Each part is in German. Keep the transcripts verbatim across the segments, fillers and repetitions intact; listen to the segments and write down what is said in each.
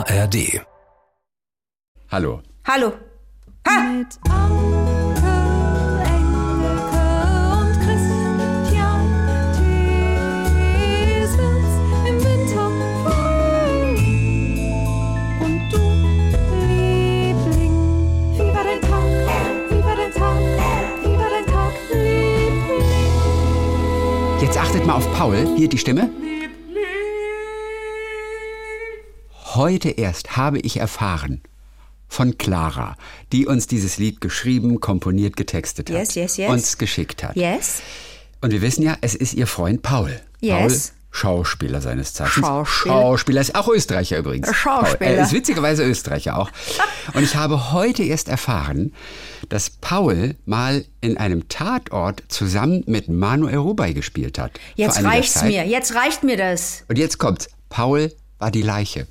R D. Hallo. Hallo. Ha! Mit Anke, Engelke und Christian Thiesens im Winter frei. Und du, Liebling, wie war dein Tag, wie war dein Tag, wie war dein Tag, Liebling? Jetzt achtet mal auf Paul. Hier die Stimme. Heute erst habe ich erfahren von Clara, die uns dieses Lied geschrieben, komponiert, getextet hat. Yes, yes, yes. Uns geschickt hat. Yes. Und wir wissen ja, es ist ihr Freund Paul. Yes. Paul, Schauspieler seines Zeichens. Schauspieler. Schauspieler, ist auch Österreicher übrigens. Schauspieler. Paul. Er ist witzigerweise Österreicher auch. Und ich habe heute erst erfahren, dass Paul mal in einem Tatort zusammen mit Manuel Rubey gespielt hat. Jetzt reicht's Zeit. mir. Jetzt reicht mir das. Und jetzt kommt's. Paul war die Leiche.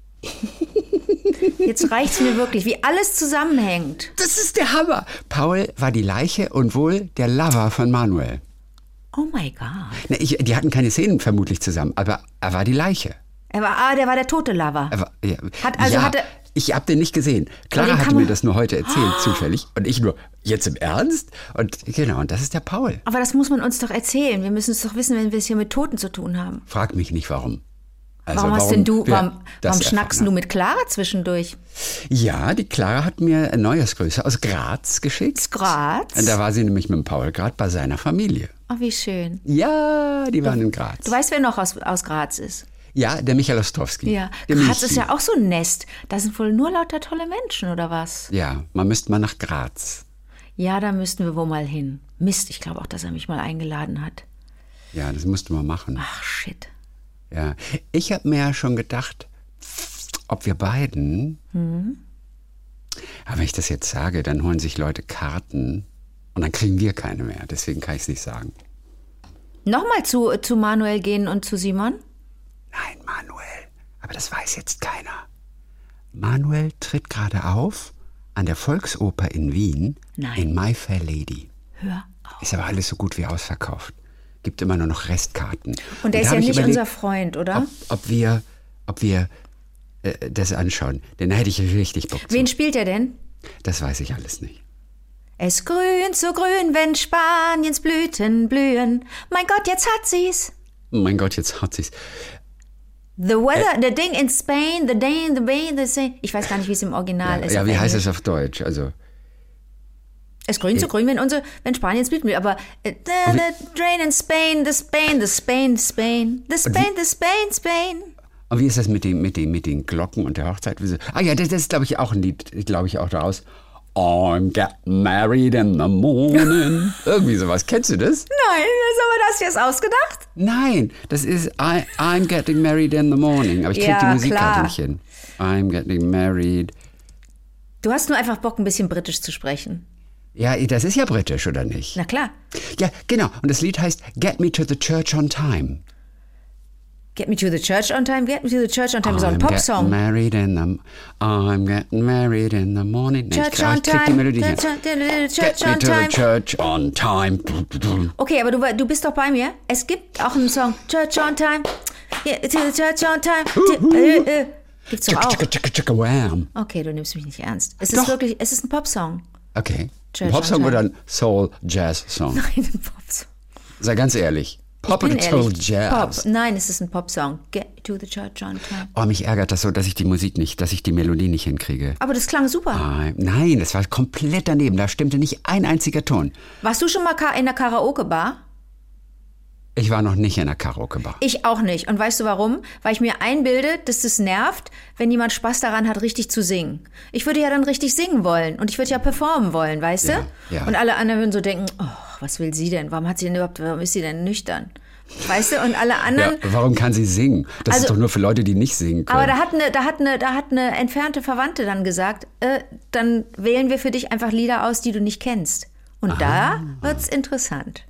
Jetzt reicht's mir wirklich, wie alles zusammenhängt. Das ist der Hammer. Paul war die Leiche und wohl der Lover von Manuel. Oh my God. Na, ich, die hatten keine Szenen vermutlich zusammen, aber er war die Leiche. Er war, ah, der war der tote Lover. Er war, ja, Hat also ja, hatte, ich hab den nicht gesehen. Clara hatte mir das nur heute erzählt, zufällig. Und ich nur, jetzt im Ernst? Und genau, und das ist der Paul. Aber das muss man uns doch erzählen. Wir müssen es doch wissen, wenn wir es hier mit Toten zu tun haben. Frag mich nicht, warum. Also warum hast denn du, warum, warum das schnackst du mit Clara zwischendurch? Ja, die Clara hat mir eine Neujahrsgrüße aus Graz geschickt. Aus Graz? Und da war sie nämlich mit dem Paul gerade bei seiner Familie. Oh, wie schön. Ja, die waren du, in Graz. Du weißt, wer noch aus, aus Graz ist? Ja, der Michael Ostrowski. Ja, der Graz Michi. ist ja auch so ein Nest. Da sind wohl nur lauter tolle Menschen, oder was? Ja, man müsste mal nach Graz. Ja, da müssten wir wohl mal hin. Mist, ich glaube auch, dass er mich mal eingeladen hat. Ja, das musste man machen. Ach, shit. Ja, ich habe mir ja schon gedacht, ob wir beiden, mhm. aber wenn ich das jetzt sage, dann holen sich Leute Karten und dann kriegen wir keine mehr. Deswegen kann ich es nicht sagen. Nochmal zu, zu Manuel gehen und zu Simon? Nein, Manuel. Aber das weiß jetzt keiner. Manuel tritt gerade auf an der Volksoper in Wien. Nein. In My Fair Lady. Hör auf. Ist aber alles so gut wie ausverkauft. Gibt immer nur noch Restkarten. Und der und ist ja nicht überlegt, unser Freund, oder? Ob, ob wir, ob wir äh, das anschauen. Denn da hätte ich richtig Bock zu. Wen spielt er denn? Das weiß ich alles nicht. Es grünt so grün, wenn Spaniens Blüten blühen. Mein Gott, jetzt hat sie's. Mein Gott, jetzt hat sie's. The weather, äh, the thing in Spain, the day in the bay, the same. Ich weiß gar nicht, wie es im Original ja, ist. Ja, wie Englisch. heißt es auf Deutsch? Also es grünt so grün, wenn unsere, wenn Spaniens Blüten blühen. Aber äh, the, the drain in Spain, the Spain, the Spain, Spain, the Spain, the Spain, Spain. Und wie ist das mit den, mit den, mit den Glocken und der Hochzeit? Ah ja, das, das ist, glaube ich, auch ein Lied, glaube ich, auch daraus. I'm getting married in the morning. Irgendwie sowas. Kennst du das? Nein, aber hast du das ausgedacht? Nein, das ist I, I'm getting married in the morning. Aber ich krieg ja, die Musik klar. gerade nicht hin. I'm getting married. Du hast nur einfach Bock, ein bisschen britisch zu sprechen. Ja, das ist ja britisch, oder nicht? Na klar. Ja, genau. Und das Lied heißt Get Me to the Church on Time. Get Me to the Church on Time, Get Me to the Church on Time ist auch ein I'm Popsong. getting married in the, I'm getting married in the morning. Nee, Church ich, on ich krieg die Time, Melodie hin. Church Get on me to Time. the church on time. Okay, aber du, du bist doch bei mir. Es gibt auch einen Song, Church on Time, yeah, to the Church on Time. Äh, äh. Gibt's doch auch. Chicka, chicka, chicka, wham. Okay, du nimmst mich nicht ernst. Es Doch. ist wirklich, es ist ein Popsong. Okay. Church Ein Popsong on oder Time. ein Soul-Jazz-Song? Nein, ein Popsong. Sei ganz ehrlich. Pop Ich bin oder ehrlich. Soul-Jazz? Pop. Nein, es ist ein Popsong. Get to the Church on Time. Oh, mich ärgert das so, dass ich die Musik nicht, dass ich die Melodie nicht hinkriege. Aber das klang super. Ah, nein, das war komplett daneben. Da stimmte nicht ein einziger Ton. Warst du schon mal ka- in der Karaoke-Bar? Ich war noch nicht in der Karaoke-Bar. Ich auch nicht. Und weißt du warum? Weil ich mir einbilde, dass das nervt, wenn jemand Spaß daran hat, richtig zu singen. Ich würde ja dann richtig singen wollen und ich würde ja performen wollen, weißt Ja, du? ja. Und alle anderen würden so denken, oh, was will sie denn? Warum hat sie denn überhaupt, warum ist sie denn nüchtern? Weißt du? Und alle anderen... Ja, warum kann sie singen? Das Also- ist doch nur für Leute, die nicht singen können. Aber da hat eine, da hat eine, da hat eine entfernte Verwandte dann gesagt, äh, dann wählen wir für dich einfach Lieder aus, die du nicht kennst. Und da wird's interessant.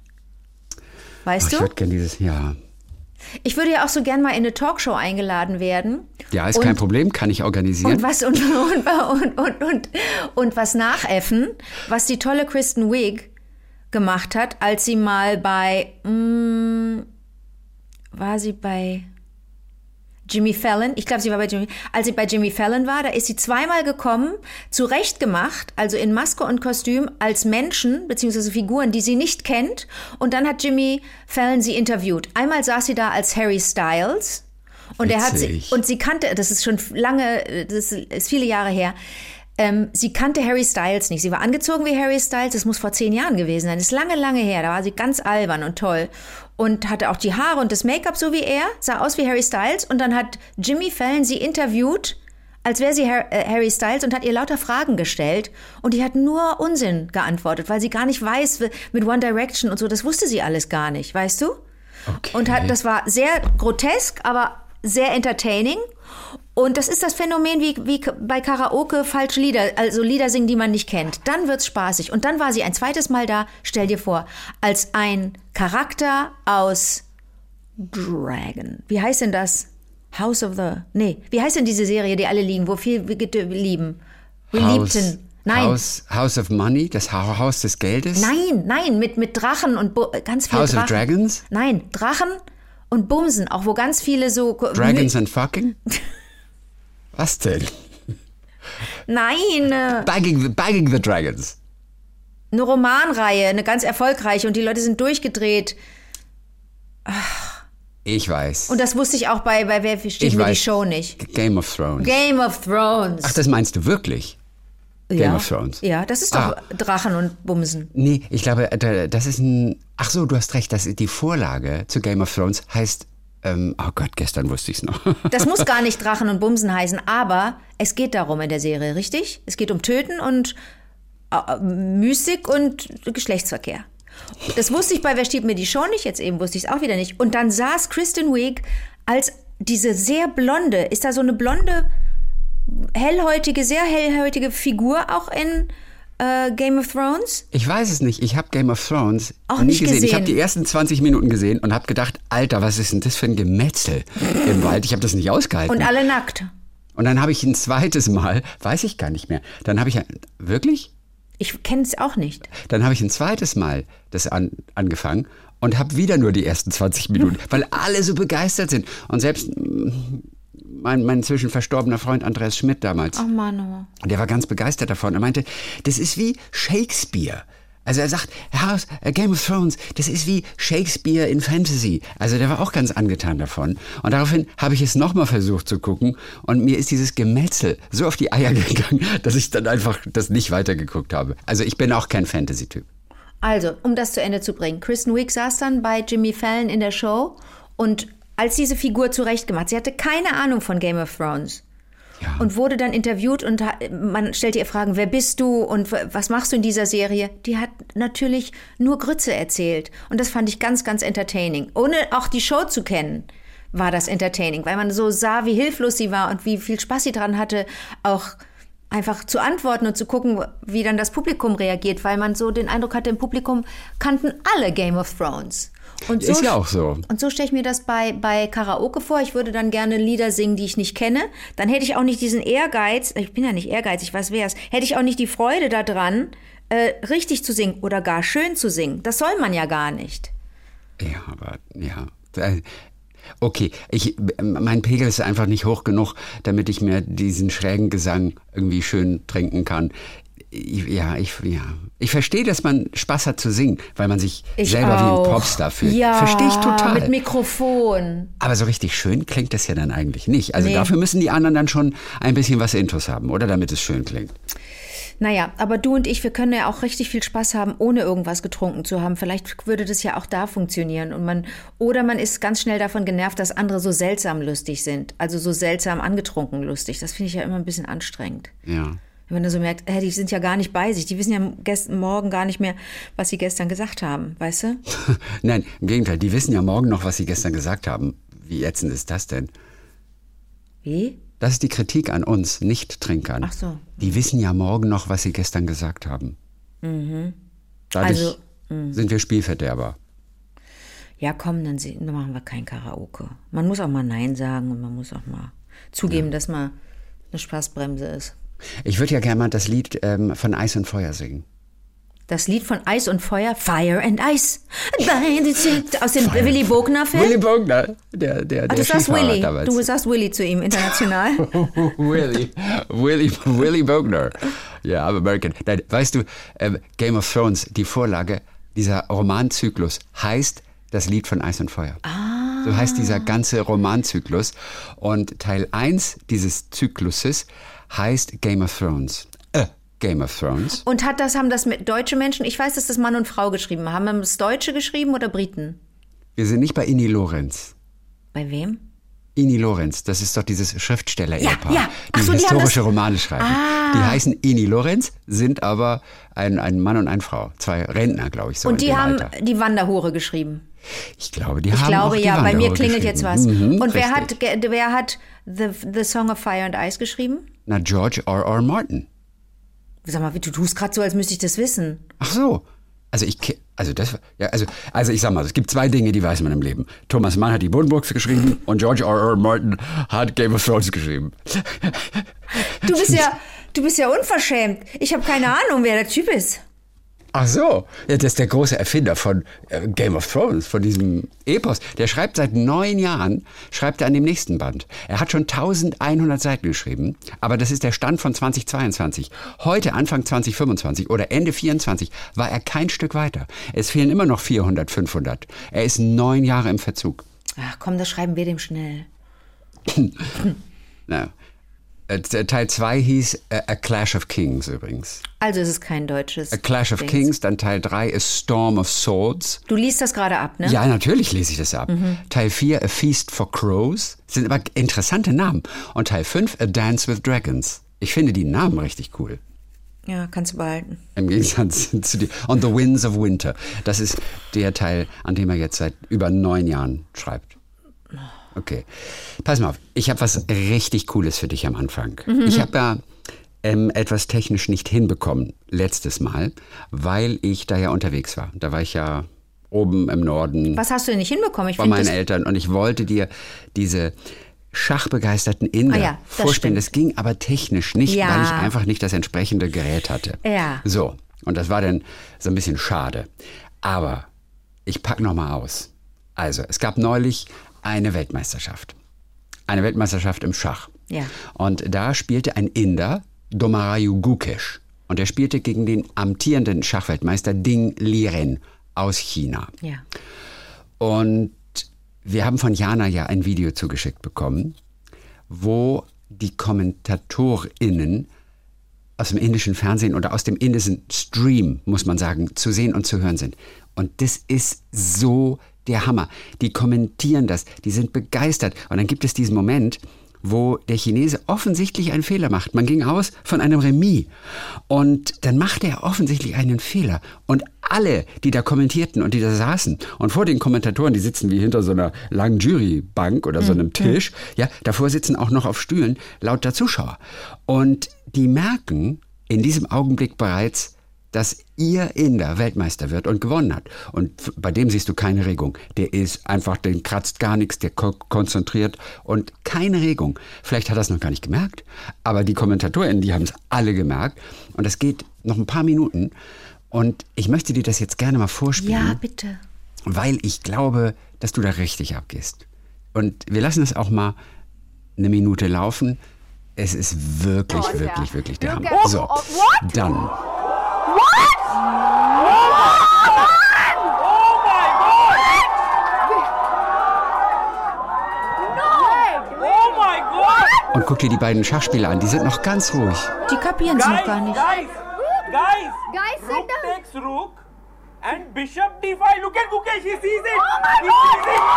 Weißt oh, ich du? würde gerne dieses, ja. Ich würde ja auch so gern mal in eine Talkshow eingeladen werden. Ja, ist und, kein Problem, kann ich organisieren. Und was, und, und, und, und, und, und was nachäffen, was die tolle Kristen Wiig gemacht hat, als sie mal bei, mh, war sie bei, Jimmy Fallon, ich glaube, sie war bei Jimmy, als sie bei Jimmy Fallon war, da ist sie zweimal gekommen, zurechtgemacht, also in Maske und Kostüm, als Menschen, beziehungsweise Figuren, die sie nicht kennt. Und dann hat Jimmy Fallon sie interviewt. Einmal saß sie da als Harry Styles und er hat sie, und sie kannte, das ist schon lange, das ist viele Jahre her, Ähm, sie kannte Harry Styles nicht. Sie war angezogen wie Harry Styles. Das muss vor zehn Jahren gewesen sein. Das ist lange, lange her. Da war sie ganz albern und toll. Und hatte auch die Haare und das Make-up so wie er. Sah aus wie Harry Styles. Und dann hat Jimmy Fallon sie interviewt, als wäre sie Harry Styles, und hat ihr lauter Fragen gestellt. Und die hat nur Unsinn geantwortet, weil sie gar nicht weiß, mit One Direction und so. Das wusste sie alles gar nicht, weißt du? Okay. Und hat, das war sehr grotesk, aber sehr entertaining. Und das ist das Phänomen wie, wie bei Karaoke, falsche Lieder, also Lieder singen, die man nicht kennt. Dann wird's spaßig. Und dann war sie ein zweites Mal da, stell dir vor, als ein Charakter aus Dragon. Wie heißt denn das? House of the... Nee, wie heißt denn diese Serie, die alle lieben, wo viel wir lieben? Wir House, liebten. Nein. House, House of Money, das Haus des Geldes? Nein, nein, mit, mit Drachen und Bo- ganz viele House Drachen. of Dragons? Nein, Drachen und Bumsen, auch wo ganz viele so... Dragons and Fucking? Was denn? Nein, äh, Bagging the, Bagging the Dragons. eine Romanreihe, eine ganz erfolgreiche, und die Leute sind durchgedreht. Ich weiß. Und das wusste ich auch bei, bei Wer steht Ich mir die weiß. Show nicht. Game of Thrones. Game of Thrones. Ach, das meinst du wirklich? Game ja. of Thrones. Ja, das ist doch Ah. Drachen und Bumsen. Nee, ich glaube, da- das ist ein... Ach so, du hast recht, das ist die Vorlage zu Game of Thrones heißt... Ähm, oh Gott, gestern wusste ich es noch. Das muss gar nicht Drachen und Bumsen heißen, aber es geht darum in der Serie, richtig? Es geht um Töten und äh, Mystik und Geschlechtsverkehr. Das wusste ich bei Wer stiehlt mir die Show nicht, jetzt eben wusste ich es auch wieder nicht. Und dann saß Kristen Wiig als diese sehr blonde, ist da so eine blonde, hellhäutige, sehr hellhäutige Figur auch in äh, Game of Thrones? Ich weiß es nicht. Ich habe Game of Thrones Auch nie nicht gesehen. Ich gesehen. habe die ersten zwanzig Minuten gesehen und habe gedacht, Alter, was ist denn das für ein Gemetzel im Wald? Ich habe das nicht ausgehalten. Und alle nackt. Und dann habe ich ein zweites Mal, weiß ich gar nicht mehr, dann habe ich, wirklich? Ich kenne es auch nicht. Dann habe ich ein zweites Mal das an, angefangen und habe wieder nur die ersten zwanzig Minuten, weil alle so begeistert sind. Und selbst mm, mein, mein inzwischen verstorbener Freund Andreas Schmidt damals, Oh Mann. der war ganz begeistert davon. Er meinte, das ist wie Shakespeare. Also er sagt, House, äh, Game of Thrones, das ist wie Shakespeare in Fantasy. Also der war auch ganz angetan davon. Und daraufhin habe ich es nochmal versucht zu gucken. Und mir ist dieses Gemetzel so auf die Eier gegangen, dass ich dann einfach das nicht weitergeguckt habe. Also ich bin auch kein Fantasy-Typ. Also, um das zu Ende zu bringen. Kristen Wiig saß dann bei Jimmy Fallon in der Show und als diese Figur zurechtgemacht, sie hatte keine Ahnung von Game of Thrones. Ja. Und wurde dann interviewt und ha- man stellte ihr Fragen, wer bist du und w- was machst du in dieser Serie? Die hat natürlich nur Grütze erzählt. Und das fand ich ganz, ganz entertaining. Ohne auch die Show zu kennen, war das entertaining, weil man so sah, wie hilflos sie war und wie viel Spaß sie dran hatte, auch einfach zu antworten und zu gucken, wie dann das Publikum reagiert, weil man so den Eindruck hatte, im Publikum kannten alle Game of Thrones. Und so, Ist ja auch so. Und so stelle ich mir das bei, bei Karaoke vor. Ich würde dann gerne Lieder singen, die ich nicht kenne. Dann hätte ich auch nicht diesen Ehrgeiz, ich bin ja nicht ehrgeizig, was wär's, hätte ich auch nicht die Freude daran, äh, richtig zu singen oder gar schön zu singen. Das soll man ja gar nicht. Ja, aber ja. Okay, ich, mein Pegel ist einfach nicht hoch genug, damit ich mir diesen schrägen Gesang irgendwie schön trinken kann. Ich, ja, ich, ja. Ich verstehe, dass man Spaß hat zu singen, weil man sich Ich selber wie auch. ein Popstar fühlt. Ja, Verstehe ich total. mit Mikrofon. Aber so richtig schön klingt das ja dann eigentlich nicht. Also Nee. dafür müssen die anderen dann schon ein bisschen was Intus haben, oder? Damit es schön klingt. Naja, aber du und ich, wir können ja auch richtig viel Spaß haben, ohne irgendwas getrunken zu haben. Vielleicht würde das ja auch da funktionieren. Und man, oder man ist ganz schnell davon genervt, dass andere so seltsam lustig sind. Also so seltsam angetrunken lustig. Das finde ich ja immer ein bisschen anstrengend. Ja. Wenn man dann so merkt, äh, die sind ja gar nicht bei sich. Die wissen ja gest- morgen gar nicht mehr, was sie gestern gesagt haben. Weißt du? Nein, im Gegenteil. Die wissen ja morgen noch, was sie gestern gesagt haben. Wie ätzend ist das denn? Wie? Das ist die Kritik an uns Nicht-Trinkern. Ach so. Die wissen ja morgen noch, was sie gestern gesagt haben. Mhm. Dadurch Also, sind wir Spielverderber. Ja, komm, dann, se- dann machen wir kein Karaoke. Man muss auch mal Nein sagen und man muss auch mal zugeben, dass man eine Spaßbremse ist. Ich würde ja gerne mal das Lied ähm, von Eis und Feuer singen. Das Lied von Eis und Feuer, Fire and Ice. Aus dem Fire. Willy Bogner-Film. Willy Bogner, der, der, Ach, der du sagst Willy. damals. Du sagst Willy zu ihm, international. Willy, Willy, Willy Bogner. Ja, I'm American. Nein, weißt du, ähm, Game of Thrones, die Vorlage, dieser Romanzyklus heißt das Lied von Eis und Feuer. Ah. So heißt dieser ganze Romanzyklus. Und Teil eins dieses Zykluses heißt Game of Thrones. Äh, Game of Thrones. Und hat das, haben das mit deutsche Menschen, ich weiß, dass das Mann und Frau geschrieben haben. Haben das Deutsche geschrieben oder Briten? Wir sind nicht bei Ini Lorenz. Bei wem? Ini Lorenz, das ist doch dieses Schriftsteller-Ehepaar, ja, ja. Ach die so, die historische haben das... Romane schreiben. Ah. Die heißen Ini Lorenz, sind aber ein, ein Mann und eine Frau. Zwei Rentner, glaube ich, so Und in die dem haben Alter. die Wanderhure geschrieben. Ich glaube, die Ich haben glaube auch die ja, bei mir Wanderhure klingelt jetzt was. Mhm, Und wer richtig. hat, wer hat the, the Song of Fire and Ice geschrieben? Na, George R R. Martin. Sag mal, du tust gerade so, als müsste ich das wissen. Ach so. Also ich, ke- also das, ja, also, also ich sag mal, es gibt zwei Dinge, die weiß man im Leben. Thomas Mann hat die Buddenbrooks geschrieben und George R R. Martin hat Game of Thrones geschrieben. Du bist ja, du bist ja unverschämt. Ich habe keine Ahnung, wer der Typ ist. Ach so, ja, das ist der große Erfinder von äh, Game of Thrones, von diesem Epos. Der schreibt seit neun Jahren, schreibt er an dem nächsten Band. Er hat schon eintausendeinhundert Seiten geschrieben, aber das ist der Stand von zweitausendzweiundzwanzig. Heute, Anfang zweitausendfünfundzwanzig oder Ende vierundzwanzig, war er kein Stück weiter. Es fehlen immer noch vierhundert, fünfhundert. Er ist neun Jahre im Verzug. Ach komm, das schreiben wir dem schnell. Na, äh, Teil zwei hieß äh, A Clash of Kings übrigens. Also es ist kein deutsches. A Clash of Dings. Kings, dann Teil drei ist Storm of Swords. Du liest das gerade ab, ne? Ja, natürlich lese ich das ab. Mhm. Teil vier, A Feast for Crows. Das sind aber interessante Namen. Und Teil fünf, A Dance with Dragons. Ich finde die Namen richtig cool. Ja, kannst du behalten. Im Gegensatz zu dir. On the Winds of Winter. Das ist der Teil, an dem er jetzt seit über neun Jahren schreibt. Okay. Pass mal auf. Ich habe was richtig Cooles für dich am Anfang. Mhm. Ich habe ja ähm, etwas technisch nicht hinbekommen letztes Mal, weil ich da ja unterwegs war. Da war ich ja oben im Norden. Was hast du denn nicht hinbekommen? Ich bei find meinen das Eltern und ich wollte dir diese schachbegeisterten Inder Ah ja, das vorspielen. stimmt. Das ging aber technisch nicht, Ja. weil ich einfach nicht das entsprechende Gerät hatte. Ja. So, und das war dann so ein bisschen schade. Aber ich pack noch mal aus. Also, es gab neulich eine Weltmeisterschaft. Eine Weltmeisterschaft im Schach. Ja. Und da spielte ein Inder, Domarayu Gukesh. Und er spielte gegen den amtierenden Schachweltmeister Ding Liren aus China. Ja. Und wir haben von Jana ja ein Video zugeschickt bekommen, wo die KommentatorInnen aus dem indischen Fernsehen oder aus dem indischen Stream, muss man sagen, zu sehen und zu hören sind. Und das ist so der Hammer. Die kommentieren das, die sind begeistert. Und dann gibt es diesen Moment, wo der Chinese offensichtlich einen Fehler macht. Man ging aus von einem Remis. Und dann machte er offensichtlich einen Fehler. Und alle, die da kommentierten und die da saßen, und vor den Kommentatoren, die sitzen wie hinter so einer langen Jurybank oder so einem Tisch, ja, davor sitzen auch noch auf Stühlen lauter Zuschauer. Und die merken in diesem Augenblick bereits, dass ihr Inder Weltmeister wird und gewonnen hat. Und bei dem siehst du keine Regung. Der ist einfach, den kratzt gar nichts, der ko- konzentriert und keine Regung. Vielleicht hat er es noch gar nicht gemerkt, aber die KommentatorInnen, die haben es alle gemerkt. Und das geht noch ein paar Minuten. Und ich möchte dir das jetzt gerne mal vorspielen. Ja, bitte. Weil ich glaube, dass du da richtig abgehst. Und wir lassen es auch mal eine Minute laufen. Es ist wirklich, Oh, wirklich, yeah. wirklich der Look Hammer. at- So, oh, what? dann. Und guck dir die beiden Schachspieler an, die sind noch ganz ruhig. Die kapieren es noch gar nicht. Guys, guys, Guys, sit Rook down. takes rook and bishop d five. Look at Gukesh, he sees it. Oh my he God. sees it.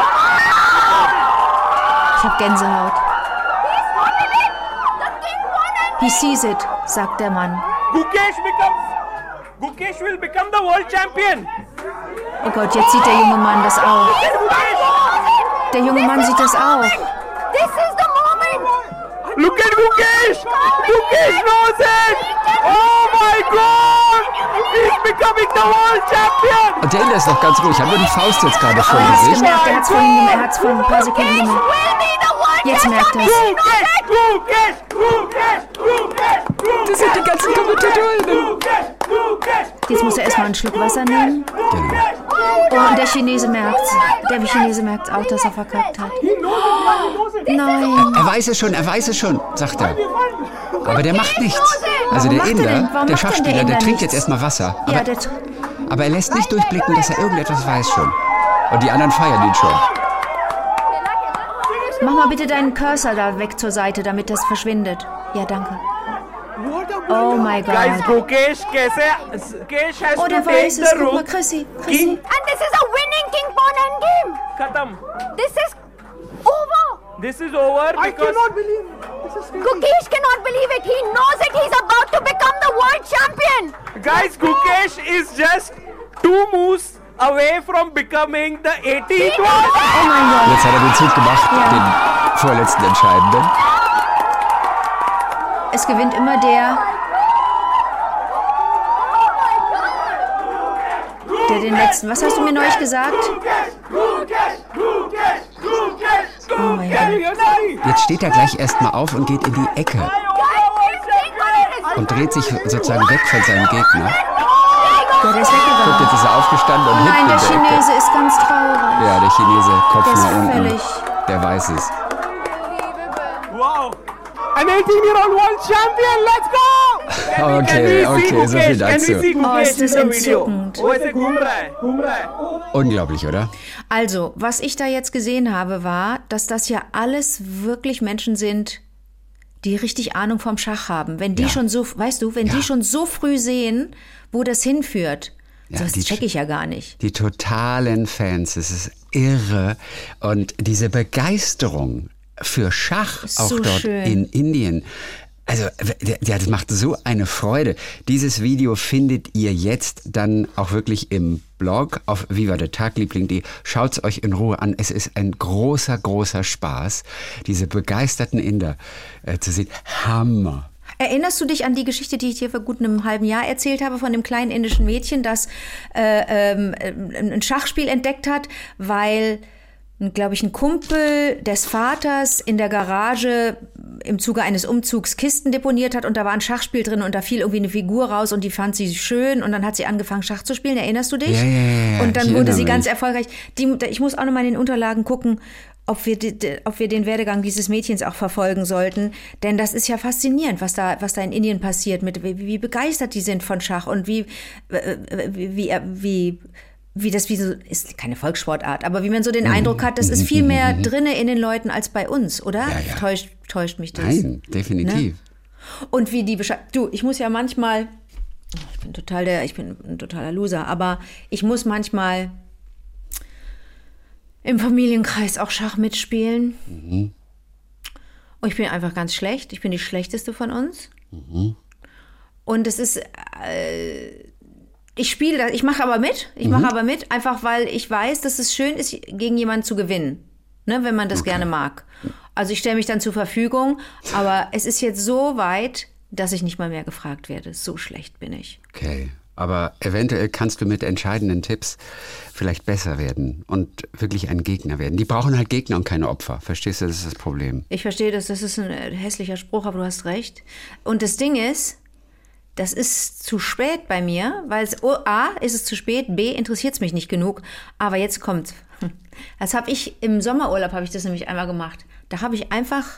Ich hab Gänsehaut. He's wanted it. The king wanted He sees it, sagt der Mann. Gukesh becomes, Gukesh will become the world champion. Oh Gott, jetzt sieht der junge Mann das auch. Look at Gukesh. Der junge Mann sieht das auch. This is the moment. Look at Gukesh. Gukesh knows it. Oh my God. He's becoming the world champion. Und der Inder ist noch ganz ruhig. Ich habe nur die Faust jetzt gerade vor Er dem hat's Gesicht. gemerkt, er hat's vorhin, er hat's vor ein paar Sekunden Gukesh gemerkt. will be the world Jetzt merkt champion. er's. Gukesh, Gukesh, Gukesh, Gukesh, Gukesh. Das sind die ganzen KommentatorInnen. Gukesh, Gukesh, Jetzt muss er erstmal einen Schluck Wasser nehmen. Genau. Oh, und der Chinese merkt Der Chinese merkt auch, dass er verkackt hat. Nein. Er weiß es schon, er weiß es schon, sagt er. Aber der macht nichts. Also Warum der macht er Inder, denn? Warum der macht denn Schachspieler, der der, Inder trinkt nichts? jetzt erstmal Wasser. Aber, Ja, der, aber er lässt nicht durchblicken, dass er irgendetwas weiß schon. Und die anderen feiern ihn schon. mach mal bitte deinen Cursor da weg zur Seite, damit das verschwindet. Ja, danke. Oh my God. Guys, Gukesh, kaise, Kesh has Oh, to der take weiß es. the Guck mal, rook. Chrissy. King, Chrissy. And this is a winning king pawn endgame. khatam. This is over. This is over I because cannot believe this is crazy. Gukesh cannot believe it. He knows it. He's about to become the world champion. guys, Gukesh is just two moves away from becoming the eighteenth world. Oh mein Gott. Jetzt hat er den Zug gemacht, den vorletzten entscheidenden. Es gewinnt immer der, der den letzten... Was hast du mir neulich gesagt? Oh mein Gott. Jetzt steht er gleich erstmal auf und geht in die Ecke und dreht sich sozusagen weg von seinem Gegner. Ja, der ist Guck, weggegangen. jetzt ist er aufgestanden und Oh nein, hinten der in der Ecke. Chinese ist ganz traurig. Ja, der Chinese, Kopf Der ist nach unten. völlig... Der weiß es. Wow. An eighteen-year-old world champion, let's go! Okay, Can we see okay, so Gukesh? viel Can we see dazu. Oh, ist das Gukesh in the video? entzückend. Oh, ऐसे घूम रहा है, घूम रहा है. Unglaublich, oder? Also, was ich da jetzt gesehen habe, war, dass das ja alles wirklich Menschen sind, die richtig Ahnung vom Schach haben. Wenn die Ja. schon so, weißt du, wenn Ja. die schon so früh sehen, wo das hinführt, Ja, das die- checke ich ja gar nicht. Die totalen Fans, es ist irre. Und diese Begeisterung für Schach, Ist auch so dort schön. in Indien, also ja, das macht so eine Freude. Dieses Video findet ihr jetzt dann auch wirklich im Blog auf viva der tagliebling punkt de. Schaut es euch in Ruhe an. Es ist ein großer, großer Spaß, diese begeisterten Inder äh, zu sehen. Hammer. Erinnerst du dich an die Geschichte, die ich dir vor gut einem halben Jahr erzählt habe, von dem kleinen indischen Mädchen, das äh, ähm, ein Schachspiel entdeckt hat, weil, glaube ich, ein Kumpel des Vaters in der Garage im Zuge eines Umzugs Kisten deponiert hat und da war ein Schachspiel drin und da fiel irgendwie eine Figur raus und die fand sie schön und dann hat sie angefangen, Schach zu spielen. Erinnerst du dich? Ja, ja, ja, ja, und dann ich wurde erinnere sie ganz mich. erfolgreich. Die, ich muss auch noch mal in den Unterlagen gucken, ob wir, die, ob wir den Werdegang dieses Mädchens auch verfolgen sollten. Denn das ist ja faszinierend, was da, was da in Indien passiert, mit wie, wie begeistert die sind von Schach und wie, äh, wie, wie, wie, wie das wie so, ist keine Volkssportart, aber wie man so den Eindruck hat, das ist viel mehr drinne in den Leuten als bei uns, oder? Ja, ja. Täuscht, täuscht mich das? Nein, definitiv. Und wie die Bescheid. Du, ich muss ja manchmal. Ich bin total der, ich bin ein totaler Loser, aber ich muss manchmal im Familienkreis auch Schach mitspielen. Mhm. Und ich bin einfach ganz schlecht. Ich bin die schlechteste von uns. Mhm. Und es ist. Äh, ich spiele das, ich mache aber mit. Ich Mhm. mache aber mit, einfach weil ich weiß, dass es schön ist, gegen jemanden zu gewinnen. Ne, wenn man das Okay. gerne mag. Also ich stelle mich dann zur Verfügung, aber es ist jetzt so weit, dass ich nicht mal mehr gefragt werde. So schlecht bin ich. Okay, aber eventuell kannst du mit entscheidenden Tipps vielleicht besser werden und wirklich ein Gegner werden. Die brauchen halt Gegner und keine Opfer. Verstehst du, das ist das Problem. Ich verstehe das, das ist ein hässlicher Spruch, aber du hast recht. Und das Ding ist, das ist zu spät bei mir, weil es, oh, A, ist es zu spät, B, interessiert es mich nicht genug. Aber jetzt kommt, das habe ich, im Sommerurlaub habe ich das nämlich einmal gemacht. Da habe ich einfach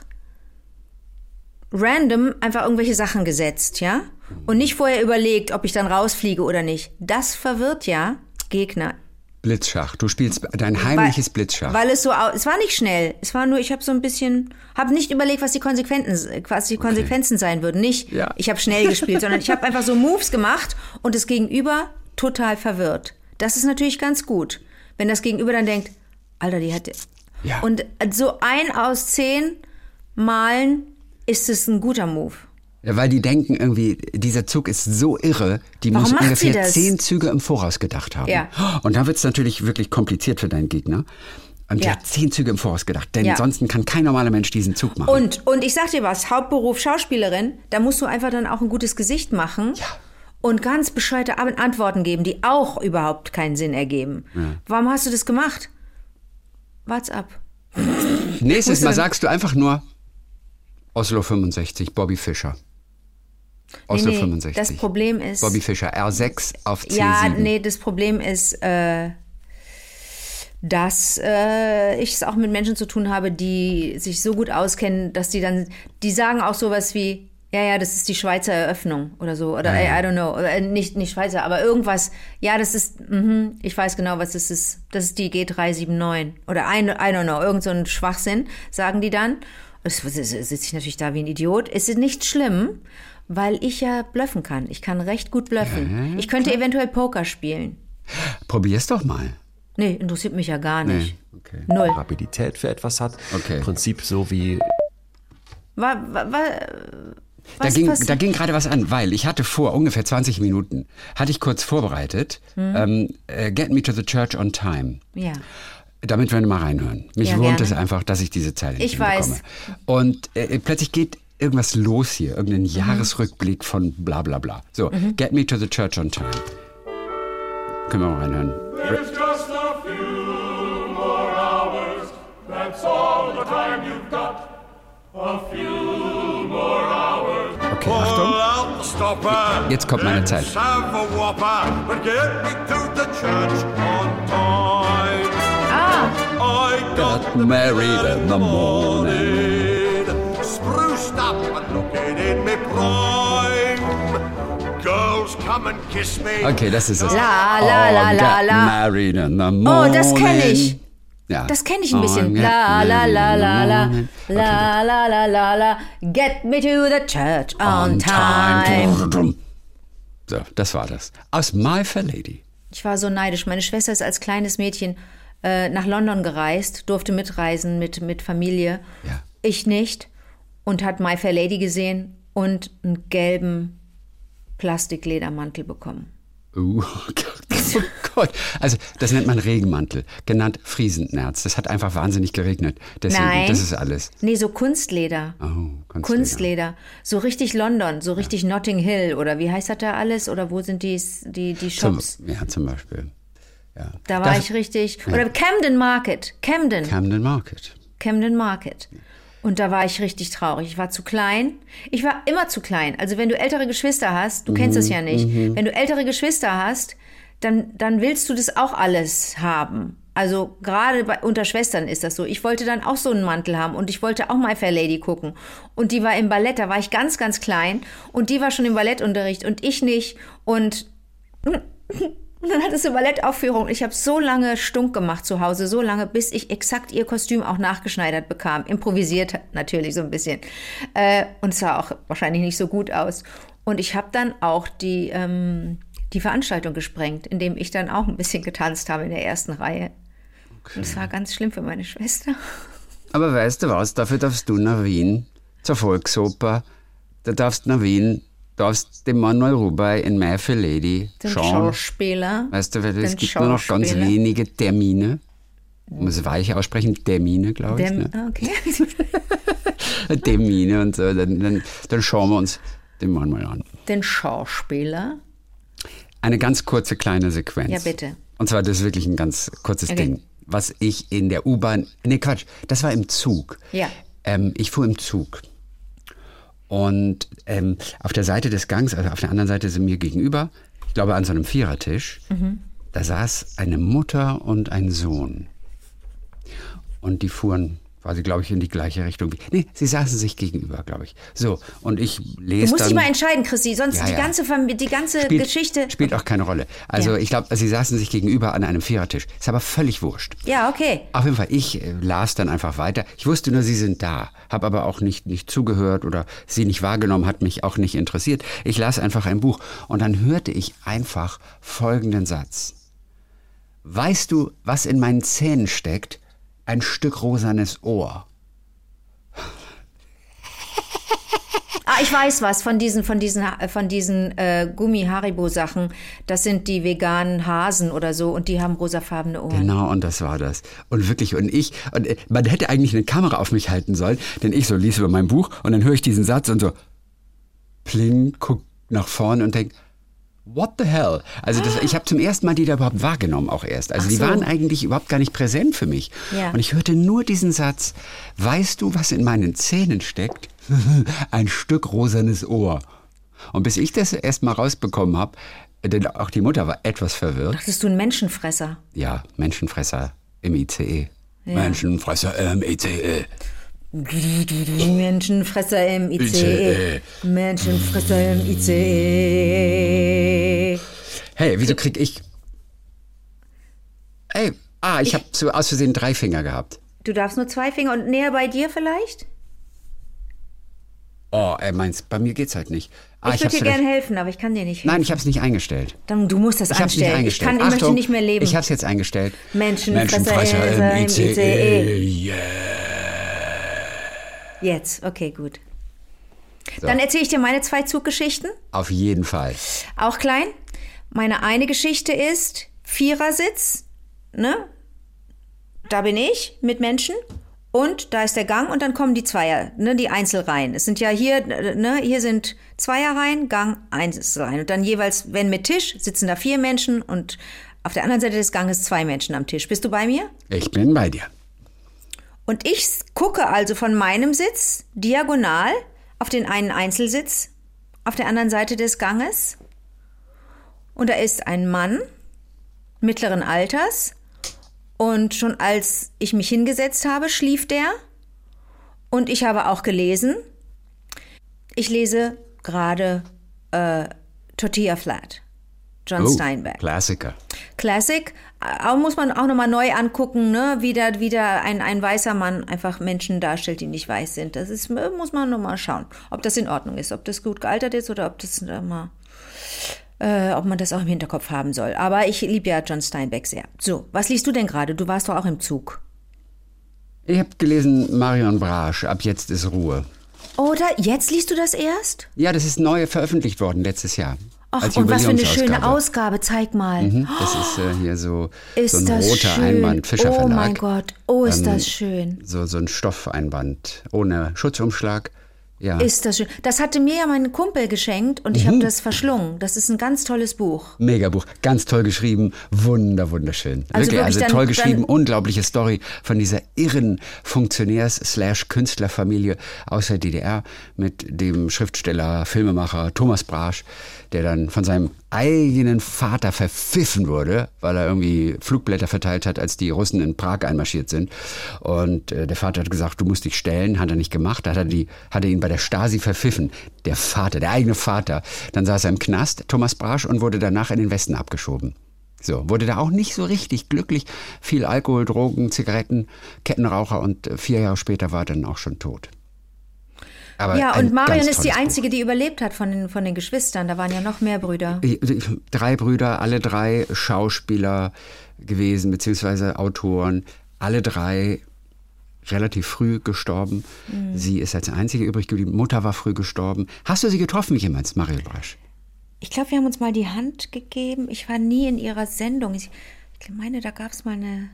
random einfach irgendwelche Sachen gesetzt, ja? Und nicht vorher überlegt, ob ich dann rausfliege oder nicht. Das verwirrt ja Gegner. Blitzschach. Du spielst dein heimliches weil, Blitzschach. Weil es so, au- es war nicht schnell. Es war nur, ich habe so ein bisschen, habe nicht überlegt, was die Konsequenzen, was die Konsequenzen sein würden. Nicht, Ja. ich habe schnell gespielt, sondern ich habe einfach so Moves gemacht und das Gegenüber total verwirrt. Das ist natürlich ganz gut, wenn das Gegenüber dann denkt, Alter, die hat, Ja. und so ein aus zehn Malen ist es ein guter Move. Ja, weil die denken irgendwie, dieser Zug ist so irre, die Warum muss macht sie ungefähr das? zehn Züge im Voraus gedacht haben. Ja. Und da wird es natürlich wirklich kompliziert für deinen Gegner. Und die Ja. hat zehn Züge im Voraus gedacht, denn Ja. ansonsten kann kein normaler Mensch diesen Zug machen. Und, und ich sag dir was, Hauptberuf Schauspielerin, da musst du einfach dann auch ein gutes Gesicht machen Ja. und ganz bescheuerte An- Antworten geben, die auch überhaupt keinen Sinn ergeben. Warum hast du das gemacht? Wart's ab. Nächstes musst du Mal dann- sagst du einfach nur Oslo fünfundsechzig, Bobby Fischer. Oslo Nee, nee, fünfundsechzig. das Problem ist... Bobby Fischer, R sechs auf C sieben. Ja, nee, das Problem ist, äh, dass äh, ich es auch mit Menschen zu tun habe, die sich so gut auskennen, dass die dann, die sagen auch sowas wie, ja, ja, das ist die Schweizer Eröffnung oder so, oder Ja, ja. I, I don't know, oder nicht, nicht Schweizer, aber irgendwas, ja, das ist, mhm, ich weiß genau, was das ist, das ist die G drei sieben neun oder I, I don't know, irgend so ein Schwachsinn, sagen die dann. Es sitze ich natürlich da wie ein Idiot. Es ist nicht schlimm, weil ich ja bluffen kann. Ich kann recht gut bluffen. Ja, ich könnte eventuell Poker spielen. Probier's doch mal. Nee, interessiert mich ja gar nicht. Nee, okay. Null. Rapidität für etwas hat. Okay. Im Prinzip so wie War, war, war, Da was ging, passiert? da ging gerade was an, weil ich hatte vor ungefähr zwanzig Minuten, hatte ich kurz vorbereitet, ähm, äh, Get Me to the Church on Time. Ja. Damit wir mal reinhören. Mich Ja, wurmt gerne. es einfach, dass ich diese Zeile nicht Ich weiß. hinbekomme. Und äh, plötzlich geht irgendwas los hier, irgendein Jahresrückblick von bla bla bla. So, Get Me to the Church on Time. Können wir mal reinhören. There's just a few more hours. That's all the time you've got. A few more hours. Okay, Achtung. Pull out the stopper. Jetzt kommt meine Zeit. Let's have a whopper. But get me to the church on time. Ah, I got married in the morning. Spruced up and looking in me prime. Girls, come and kiss me. Okay, das ist es. La, la, la, Oh, la, get la. married in the Oh, morning. das kenn ich. Ja. das kenne ich ein bisschen. Oh, get La, la, married la, in the la, la. morning. La, la, la, la, la. Get me to the church on time. So, das war das. Aus My Fair Lady. Ich war so neidisch. Meine Schwester ist als kleines Mädchen äh, nach London gereist, durfte mitreisen mit, mit Familie. Ja. Ich nicht. Und hat My Fair Lady gesehen und einen gelben Plastikledermantel bekommen. Uh, oh Gott. Also, das nennt man Regenmantel, genannt Friesennerz. Das hat einfach wahnsinnig geregnet. Deswegen, Nein. das ist alles. Nee, so Kunstleder. Oh, Kunstleder. Kunstleder. So richtig London, so richtig Notting Hill oder wie heißt das da alles? Oder wo sind die, die, die Zum, Shops? ja, zum Beispiel. Ja. Da war Das- ich richtig. Oder Camden Market. Camden. Camden Market. Camden Market. Und da war ich richtig traurig. Ich war zu klein. Ich war immer zu klein. Also wenn du ältere Geschwister hast, du kennst es ja nicht. Wenn du ältere Geschwister hast, dann, dann willst du das auch alles haben. Also gerade bei, unter Schwestern ist das so. Ich wollte dann auch so einen Mantel haben und ich wollte auch My Fair Lady gucken. Und die war im Ballett, da war ich ganz, ganz klein. Und die war schon im Ballettunterricht und ich nicht. Und Und dann hattest du Ballettaufführung. Ich habe so lange stunk gemacht zu Hause, so lange, bis ich exakt ihr Kostüm auch nachgeschneidert bekam. Improvisiert natürlich so ein bisschen. Äh, und es sah auch wahrscheinlich nicht so gut aus. Und ich habe dann auch die, ähm, die Veranstaltung gesprengt, indem ich dann auch ein bisschen getanzt habe in der ersten Reihe. Und das war ganz schlimm für meine Schwester. Aber weißt du was, dafür darfst du nach Wien zur Volksoper. Da darfst du nach Wien, darfst den Manuel Rubey in My Fair Lady Den schauen. Schauspieler. Weißt du, weil Den es gibt nur noch ganz Schauspieler. wenige Termine. Ich muss weich aussprechen, Termine, glaube ich. Dem, Ne? ah, okay. Termine und so. Dann, dann, dann schauen wir uns den Manuel an. Den Schauspieler. Eine ganz kurze kleine Sequenz. Ja, bitte. Und zwar, das ist wirklich ein ganz kurzes Okay. Ding, was ich in der U-Bahn, nee Quatsch, das war im Zug. Ja. Ähm, ich fuhr im Zug. Und ähm, auf der Seite des Gangs, also auf der anderen Seite sind mir gegenüber, ich glaube an so einem Vierertisch, Mhm. da saß eine Mutter und ein Sohn. Und die fuhren quasi, glaube ich, in die gleiche Richtung. wie- Nee, sie saßen sich gegenüber, glaube ich. So, und ich lese Du musst dann... dich mal entscheiden, Chrissy, sonst Ja, die ja. ganze, Fam- die ganze spielt, Geschichte. Spielt auch keine Rolle. Also Ja. ich glaube, sie saßen sich gegenüber an einem Vierertisch. Ist aber völlig wurscht. Ja, okay. Auf jeden Fall, ich äh, las dann einfach weiter. Ich wusste nur, sie sind da, habe aber auch nicht, nicht zugehört oder sie nicht wahrgenommen, hat mich auch nicht interessiert. Ich las einfach ein Buch und dann hörte ich einfach folgenden Satz. Weißt du, was in meinen Zähnen steckt? Ein Stück rosanes Ohr. Ah, ich weiß was von diesen, von diesen, von diesen äh, Gummi-Haribo-Sachen. Das sind die veganen Hasen oder so und die haben rosafarbene Ohren. Genau, und das war das. Und wirklich, und ich, und äh, man hätte eigentlich eine Kamera auf mich halten sollen, denn ich so lies über mein Buch und dann höre ich diesen Satz und so, pling, guck nach vorne und denk, what the hell? Also das, ich habe zum ersten Mal die da überhaupt wahrgenommen, auch erst. Also Ach die so. waren eigentlich überhaupt gar nicht präsent für mich. Ja. Und ich hörte nur diesen Satz, weißt du, was in meinen Zähnen steckt? Ein Stück rosanes Ohr. Und bis ich das erst mal rausbekommen habe, denn auch die Mutter war etwas verwirrt. Dachtest du ein Menschenfresser? Ja, Menschenfresser im I C E. Ja. Menschenfresser im I C E. Menschenfresser im I C E. Menschenfresser im I C E. Hey, wieso krieg ich... Ey, ah, ich, ich habe so aus Versehen drei Finger gehabt. Du darfst nur zwei Finger und näher bei dir vielleicht? Oh, er meint's, bei mir geht's halt nicht. Ah, ich ich würde dir hab's gerne helfen, aber ich kann dir nicht helfen. Nein, ich habe es nicht eingestellt. Dann, du musst das Ich hab's nicht anstellen. Ich eingestellt. kann, ich möchte Achtung, nicht mehr leben. Ich habe es jetzt eingestellt. Menschenfresser im I C E. E. Yeah. Jetzt, okay, gut. So. Dann erzähle ich dir meine zwei Zuggeschichten. Auf jeden Fall. Auch klein. Meine eine Geschichte ist Vierersitz, ne? Da bin ich mit Menschen und da ist der Gang und dann kommen die Zweier, ne, die Einzelreihen. Es sind ja hier, ne, hier sind Zweierreihen, Gang, Einzelreihen. Und dann jeweils, wenn mit Tisch, sitzen da vier Menschen und auf der anderen Seite des Ganges zwei Menschen am Tisch. Bist du bei mir? Ich bin bei dir. Und ich gucke also von meinem Sitz diagonal auf den einen Einzelsitz auf der anderen Seite des Ganges. Und da ist ein Mann mittleren Alters. Und schon als ich mich hingesetzt habe, schlief der. Und ich habe auch gelesen. Ich lese gerade äh, Tortilla Flat, John Oh, Steinbeck. Klassiker. Classic. Auch muss man auch nochmal neu angucken, ne? Wie da wieder ein, ein weißer Mann einfach Menschen darstellt, die nicht weiß sind. Das ist, muss man nochmal schauen, ob das in Ordnung ist, ob das gut gealtert ist oder ob das äh, mal... Äh, ob man das auch im Hinterkopf haben soll. Aber ich liebe ja John Steinbeck sehr. So, was liest du denn gerade? Du warst doch auch im Zug. Ich habe gelesen Marion Brasch, ab jetzt ist Ruhe. Oder jetzt liest du das erst? Ja, das ist neu veröffentlicht worden letztes Jahr. Ach, als und was für eine Jubiläumsausgabe. schöne Ausgabe. Zeig mal. Mhm, das ist äh, hier so, Ist so ein das roter schön. Einband, Fischer Verlag. Oh mein Gott, oh ist Ähm, das schön. So, so ein Stoffeinband ohne Schutzumschlag. Ja. Ist das schön. Das hatte mir ja mein Kumpel geschenkt und ich Mhm. habe das verschlungen. Das ist ein ganz tolles Buch. Megabuch, ganz toll geschrieben, wunder, wunderschön. Also wirklich, wirklich also dann- toll geschrieben, dann- unglaubliche Story von dieser irren Funktionärs-Künstlerfamilie aus der D D R mit dem Schriftsteller, Filmemacher Thomas Brasch, der dann von seinem eigenen Vater verpfiffen wurde, weil er irgendwie Flugblätter verteilt hat, als die Russen in Prag einmarschiert sind. Und äh, der Vater hat gesagt, du musst dich stellen, hat er nicht gemacht, da hat er, die, hat er ihn bei der Stasi verpfiffen. Der Vater, der eigene Vater. Dann saß er im Knast, Thomas Brasch, und wurde danach in den Westen abgeschoben. So, wurde da auch nicht so richtig glücklich. Viel Alkohol, Drogen, Zigaretten, Kettenraucher und äh, vier Jahre später war er dann auch schon tot. Aber Ja, ein und Marion ganz ist die tolles einzige, die überlebt hat von den, von den Geschwistern. Da waren ja noch mehr Brüder. Buch. Drei Brüder, alle drei Schauspieler gewesen, beziehungsweise Autoren. Alle drei relativ früh gestorben. Mhm. Sie ist als einzige übrig geblieben. Mutter war früh gestorben. Hast du sie getroffen jemals, Marion Brasch? Ich glaube, wir haben uns mal die Hand gegeben. Ich war nie in ihrer Sendung. Ich, ich meine, da gab es mal eine...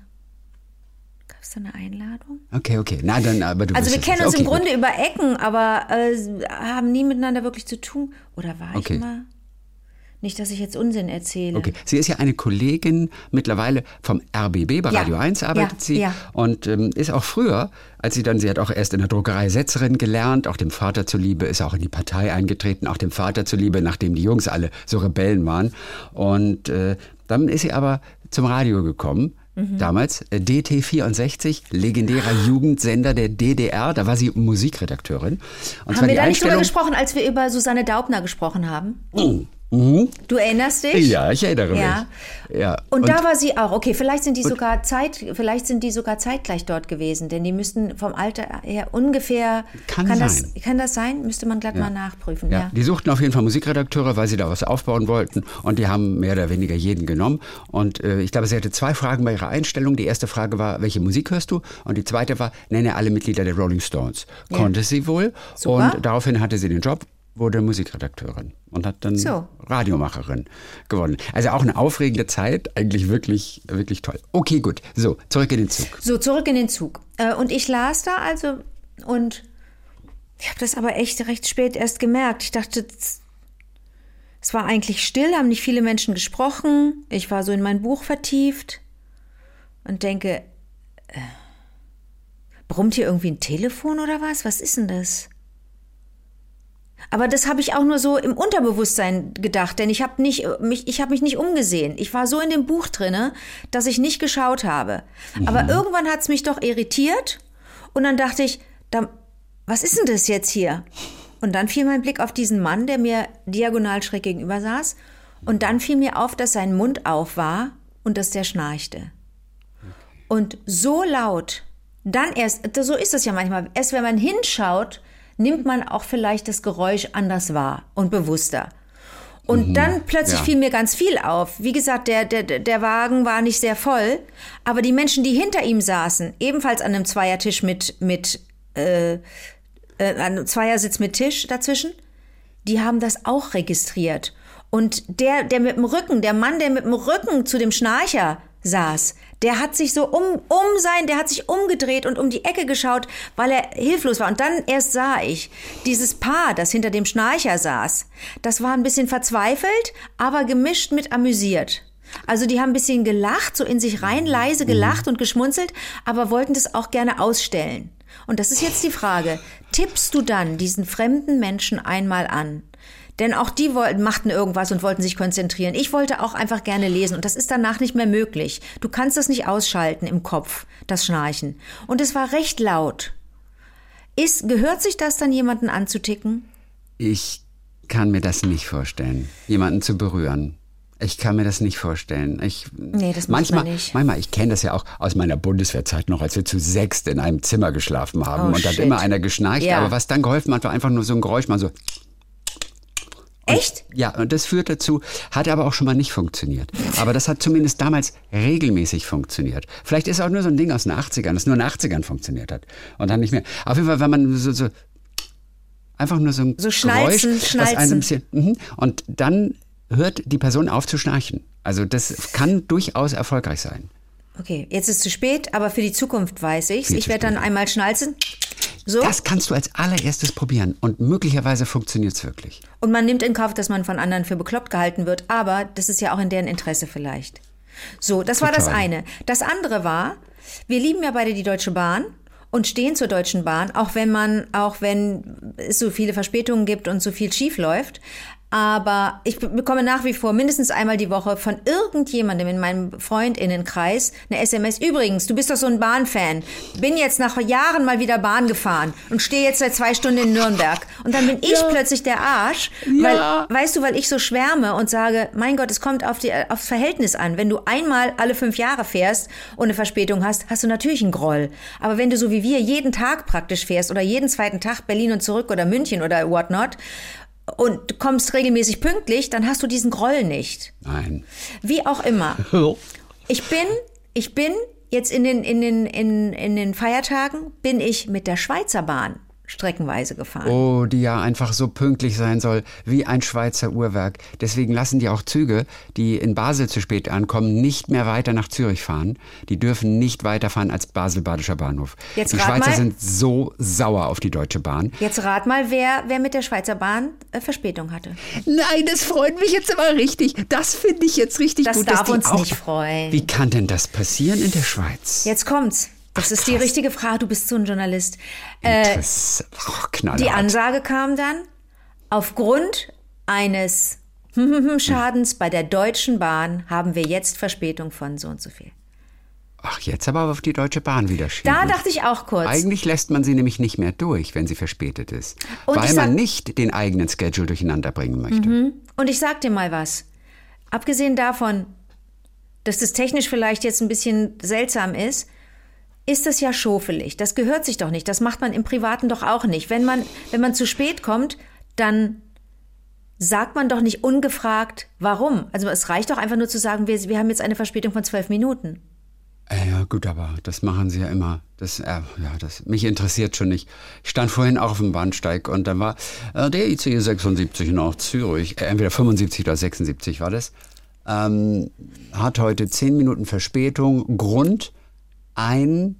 Gab es da eine Einladung? Okay, okay. Na, dann, aber du Also wir bist kennen jetzt- uns okay, im gut. Grunde über Ecken, aber äh, haben nie miteinander wirklich zu tun. Oder war Okay. ich mal? Nicht, dass ich jetzt Unsinn erzähle. Okay, sie ist ja eine Kollegin mittlerweile vom R B B, bei Ja, Radio eins arbeitet ja, sie ja. und ähm, ist auch früher, als sie dann, sie hat auch erst in der Druckerei Setzerin gelernt, auch dem Vater zuliebe, ist auch in die Partei eingetreten, auch dem Vater zuliebe, nachdem die Jungs alle so Rebellen waren. Und äh, dann ist sie aber zum Radio gekommen. Mhm. Damals äh, D T vierundsechzig, legendärer Jugendsender der D D R, da war sie Musikredakteurin. Und Haben wir die da nicht drüber Einstellung- gesprochen, als wir über Susanne Daubner gesprochen haben? Mhm. Du erinnerst dich? Ja, ich erinnere Ja. mich. Ja. Und, da war sie auch. Okay, vielleicht sind die sogar Zeit, vielleicht sind die sogar zeitgleich dort gewesen, denn die müssten vom Alter her ungefähr. Kann das, sein. Kann das sein? Müsste man glatt mal nachprüfen. Ja, Ja. die suchten auf jeden Fall Musikredakteure, weil sie da was aufbauen wollten. Und die haben mehr oder weniger jeden genommen. Und äh, ich glaube, sie hatte zwei Fragen bei ihrer Einstellung. Die erste Frage war, welche Musik hörst du? Und die zweite war, nenne alle Mitglieder der Rolling Stones. Ja. Konnte sie wohl. Super. Und daraufhin hatte sie den Job, wurde Musikredakteurin und hat dann So. Radiomacherin gewonnen. Also auch eine aufregende Zeit, eigentlich wirklich, wirklich toll. Okay, gut. So, zurück in den Zug. So, zurück in den Zug. Äh, Und ich las da also und ich habe das aber echt recht spät erst gemerkt. Ich dachte, es war eigentlich still, haben nicht viele Menschen gesprochen. Ich war so in mein Buch vertieft und denke, äh, brummt hier irgendwie ein Telefon oder was? Was ist denn das? Aber das habe ich auch nur so im Unterbewusstsein gedacht, denn ich habe nicht mich, ich habe mich nicht umgesehen. Ich war so in dem Buch drinne, dass ich nicht geschaut habe. Mhm. Aber irgendwann hat es mich doch irritiert und dann dachte ich, da, was ist denn das jetzt hier? Und dann fiel mein Blick auf diesen Mann, der mir diagonal schräg gegenüber saß. Und dann fiel mir auf, dass sein Mund auf war und dass der schnarchte. Und so laut, dann erst, so ist es ja manchmal, erst wenn man hinschaut, nimmt man auch vielleicht das Geräusch anders wahr und bewusster. Und mhm, dann plötzlich ja. fiel mir ganz viel auf. Wie gesagt, der, der, der Wagen war nicht sehr voll, aber die Menschen, die hinter ihm saßen, ebenfalls an einem Zweiertisch mit, mit äh, äh, an einem Zweiersitz mit Tisch dazwischen, die haben das auch registriert. Und der, der mit dem Rücken, der Mann, der mit dem Rücken zu dem Schnarcher saß, der hat sich so um, um sein, der hat sich umgedreht und um die Ecke geschaut, weil er hilflos war. Und dann erst sah ich dieses Paar, das hinter dem Schnarcher saß. Das war ein bisschen verzweifelt, aber gemischt mit amüsiert. Also die haben ein bisschen gelacht, so in sich rein, leise gelacht und geschmunzelt, aber wollten das auch gerne ausstellen. Und das ist jetzt die Frage, tippst du dann diesen fremden Menschen einmal an? Denn auch die wollten, machten irgendwas und wollten sich konzentrieren. Ich wollte auch einfach gerne lesen und das ist danach nicht mehr möglich. Du kannst das nicht ausschalten im Kopf, das Schnarchen. Und es war recht laut. Ist, gehört sich das dann, jemanden anzuticken? Ich kann mir das nicht vorstellen, jemanden zu berühren. Ich kann mir das nicht vorstellen. Ich, nee, das manchmal, macht man nicht. Manchmal, ich kenne das ja auch aus meiner Bundeswehrzeit noch, als wir zu sechst in einem Zimmer geschlafen haben. Oh, und da hat shit. immer einer geschnarcht. Ja. Aber was dann geholfen hat, war einfach nur so ein Geräusch, mal so... Und, echt? Ja, und das führt dazu, hat aber auch schon mal nicht funktioniert. Aber das hat zumindest damals regelmäßig funktioniert. Vielleicht ist auch nur so ein Ding aus den achtzigern, das nur in den achtzigern funktioniert hat. Und dann nicht mehr. Auf jeden Fall, wenn man so, so einfach nur so ein so schnalzen, Geräusch, schnalzen. das einem ein bisschen, mhm, und dann hört die Person auf zu schnarchen. Also das kann durchaus erfolgreich sein. Okay, jetzt ist es zu spät, aber für die Zukunft weiß ich's. Viel Ich zu werde dann spät. einmal schnalzen. So. Das kannst du als allererstes probieren und möglicherweise funktioniert es wirklich. Und man nimmt in Kauf, dass man von anderen für bekloppt gehalten wird, aber das ist ja auch in deren Interesse vielleicht. So, das war das Total. eine. Das andere war, wir lieben ja beide die Deutsche Bahn und stehen zur Deutschen Bahn, auch wenn man, auch wenn es so viele Verspätungen gibt und so viel schief läuft. Aber ich bekomme nach wie vor mindestens einmal die Woche von irgendjemandem in meinem Freundinnenkreis eine S M S. Übrigens, du bist doch so ein Bahnfan. Bin jetzt nach Jahren mal wieder Bahn gefahren und stehe jetzt seit zwei Stunden in Nürnberg. Und dann bin ich ja. plötzlich der Arsch, Ja. weil, weißt du, weil ich so schwärme und sage, mein Gott, es kommt auf die, aufs Verhältnis an. Wenn du einmal alle fünf Jahre fährst und eine Verspätung hast, hast du natürlich einen Groll. Aber wenn du so wie wir jeden Tag praktisch fährst oder jeden zweiten Tag Berlin und zurück oder München oder whatnot, und du kommst regelmäßig pünktlich, dann hast du diesen Groll nicht. Nein. Wie auch immer. Ich bin, ich bin jetzt in den, in den, in, in den Feiertagen, bin ich mit der Schweizer Bahn streckenweise gefahren. Oh, die ja einfach so pünktlich sein soll wie ein Schweizer Uhrwerk. Deswegen lassen die auch Züge, die in Basel zu spät ankommen, nicht mehr weiter nach Zürich fahren. Die dürfen nicht weiterfahren als Basel-Badischer Bahnhof. Jetzt die rat Schweizer mal- sind so sauer auf die Deutsche Bahn. Jetzt rat mal, wer, wer mit der Schweizer Bahn äh, Verspätung hatte. Nein, das freut mich jetzt aber richtig. Das finde ich jetzt richtig Das gut. darf dass die uns auch, nicht freuen. Wie kann denn das passieren in der Schweiz? Jetzt kommt's. Das Ach, ist die krass. richtige Frage. Du bist so ein Journalist. Äh, Das oh, knallhart. die Ansage kam dann, aufgrund eines Schadens bei der Deutschen Bahn haben wir jetzt Verspätung von so und so viel. Ach, jetzt aber auf die Deutsche Bahn wieder schieben. Da dachte ich auch kurz. Eigentlich lässt man sie nämlich nicht mehr durch, wenn sie verspätet ist. Und weil ich sag- man nicht den eigenen Schedule durcheinander bringen möchte. Und ich sag dir mal was. Abgesehen davon, dass das technisch vielleicht jetzt ein bisschen seltsam ist, ist das ja schofelig. Das gehört sich doch nicht. Das macht man im Privaten doch auch nicht. Wenn man, wenn man zu spät kommt, dann sagt man doch nicht ungefragt, warum. Also es reicht doch einfach nur zu sagen, wir, wir haben jetzt eine Verspätung von zwölf Minuten. Äh, Ja gut, aber das machen sie ja immer. Das, äh, ja, das, mich interessiert schon nicht. Ich stand vorhin auch auf dem Bahnsteig und da war äh, der I C E sechsundsiebzig nach Zürich, äh, entweder fünfundsiebzig oder sechsundsiebzig war das, ähm, hat heute zehn Minuten Verspätung. Grund, ein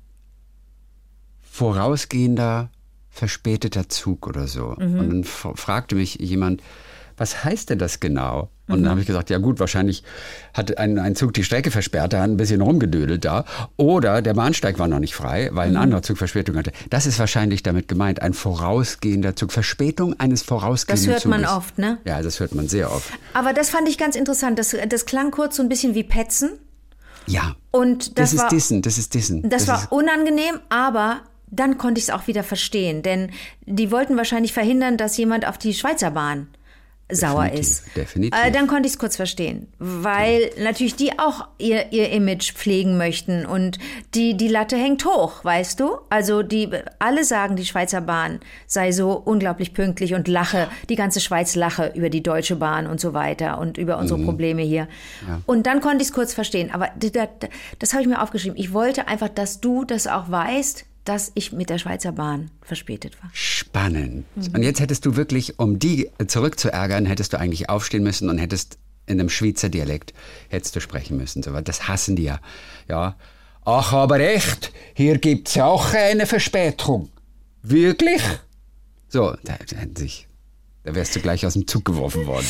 vorausgehender verspäteter Zug oder so. Und dann f- fragte mich jemand, was heißt denn das genau? Und dann habe ich gesagt, ja gut, wahrscheinlich hat ein, ein Zug die Strecke versperrt, da hat ein bisschen rumgedödelt da. Oder der Bahnsteig war noch nicht frei, weil ein anderer Zug Verspätung hatte. Das ist wahrscheinlich damit gemeint, ein vorausgehender Zug. Verspätung eines vorausgehenden Das hört man Zuges. oft, ne? Ja, das hört man sehr oft. Aber das fand ich ganz interessant. Das, das klang kurz so ein bisschen wie Petzen. Ja, Und das, das, war, ist Dissen, das ist Dissen. das, Das war ist, unangenehm, aber dann konnte ich es auch wieder verstehen. Denn die wollten wahrscheinlich verhindern, dass jemand auf die Schweizer Bahn sauer Definitiv, ist. definitiv. Äh, dann konnte ich es kurz verstehen, weil natürlich die auch ihr, ihr Image pflegen möchten und die, die Latte hängt hoch, weißt du? Also die alle sagen, die Schweizer Bahn sei so unglaublich pünktlich und lache, die ganze Schweiz lache über die Deutsche Bahn und so weiter und über unsere Mhm. Probleme hier. Ja. Und dann konnte ich es kurz verstehen, aber das, das habe ich mir aufgeschrieben. Ich wollte einfach, dass du das auch weißt, dass ich mit der Schweizer Bahn verspätet war. Spannend. Mhm. Und jetzt hättest du wirklich, um die zurückzuärgern, hättest du eigentlich aufstehen müssen und hättest in einem Schweizer Dialekt hättest du sprechen müssen. So, weil das hassen die ja. Ja. Ach, aber echt, hier gibt's ja auch eine Verspätung. Wirklich? So, da, da, hätten sich, da wärst du gleich aus dem Zug geworfen worden.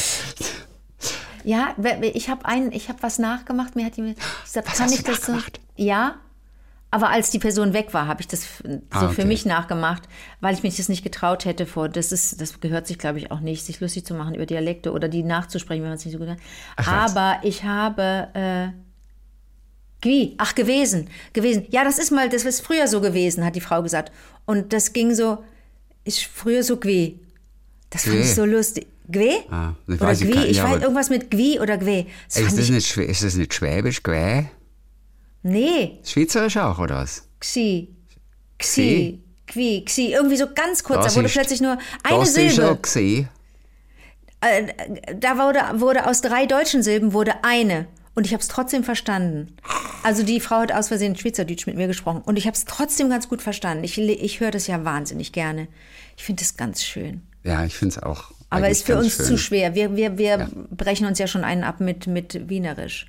Ja, ich habe ein, ich habe was nachgemacht. Mir hat jemand gesagt, Was kann hast ich du das so? nachgemacht? Ja, aber als die Person weg war, habe ich das f- so Ah, für okay. mich nachgemacht, weil ich mich das nicht getraut hätte vor. Das ist, das gehört sich, glaube ich, auch nicht, sich lustig zu machen über Dialekte oder die nachzusprechen, wenn man es nicht so gut hat. Ach, was? Aber ich habe äh, Gwie, ach gewesen, gewesen. Ja, das ist mal, das ist früher so gewesen, hat die Frau gesagt. Und das ging so, ist früher so Gwie. Das fand Gwie. ich so lustig. Gwie? Ah, das oder weiß ich Gwie? gar- Ich ja, weiß aber- irgendwas mit Gwie oder Gwie. Das Ist fand das, ich, nicht, Schwä- ist das nicht Schwäbisch, Gäh? nee. Schweizerisch auch, oder was? Xi. Xi. Qui. Xi. Irgendwie so ganz kurz. Das da wurde ist- plötzlich nur eine Das ist Silbe. auch gesehen. Äh, da wurde, wurde aus drei deutschen Silben wurde eine. Und ich habe es trotzdem verstanden. Also die Frau hat aus Versehen Schweizerdeutsch mit mir gesprochen. Und ich habe es trotzdem ganz gut verstanden. Ich, ich höre das ja wahnsinnig gerne. Ich finde das ganz schön. Ja, ich finde es auch. Aber eigentlich ist für ganz uns schön. zu schwer. Wir, wir, wir Ja. brechen uns ja schon einen ab mit, mit Wienerisch.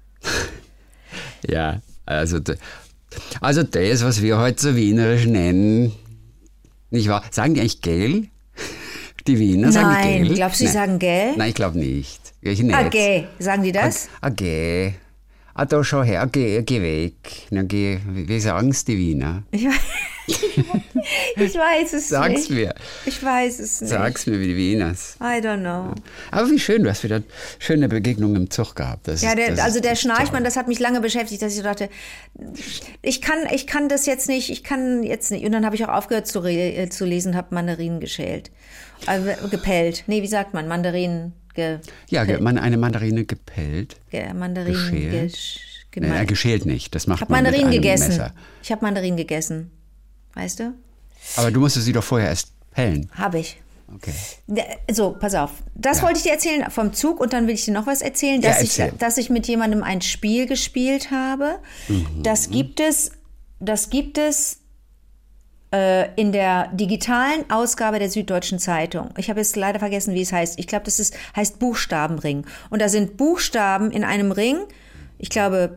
Ja, also, d- also das, was wir heute so wienerisch nennen, nicht wahr? Sagen die eigentlich gel? Die Wiener sagen die Nein, gel? glaubst du, die Nein. sagen gell? Nein, ich glaube nicht. Ich nicht. Ah, gay. Sagen die das? Ah, geh. Ah, da schau her, geh, geh weg. Na, geh, wie sagen es die Wiener? Ich weiß, ich weiß es Sag's nicht. mir. Ich weiß es nicht. Sag's mir, wie die Wieners. I don't know. Aber wie schön, du hast wieder schöne Begegnungen im Zug gehabt. Das Ja, ist, der, das also ist der echt Schnarchmann, toll. das hat mich lange beschäftigt, dass ich so dachte, ich kann, ich kann das jetzt nicht, ich kann jetzt nicht. Und dann habe ich auch aufgehört zu, re- äh, zu lesen, habe Mandarinen geschält. Also, gepellt. Nee, wie sagt man? Mandarinen ge, Ja, ge- man eine Mandarine gepellt. ge, Mandarinen geschält? gesch, Nee, äh, geschält nicht, das macht Ich habe man mit Mandarinen einem gegessen. Messer. Ich habe Mandarinen gegessen. Weißt du? Aber du musstest sie doch vorher erst pellen. Habe ich. Okay. So, pass auf. Das Ja. wollte ich dir erzählen vom Zug und dann will ich dir noch was erzählen, Ja, dass, erzähl. ich, dass ich mit jemandem ein Spiel gespielt habe. Mhm. Das gibt es, das gibt es äh, in der digitalen Ausgabe der Süddeutschen Zeitung. Ich habe jetzt leider vergessen, wie es heißt. Ich glaube, das ist, heißt Buchstabenring. Und da sind Buchstaben in einem Ring, ich glaube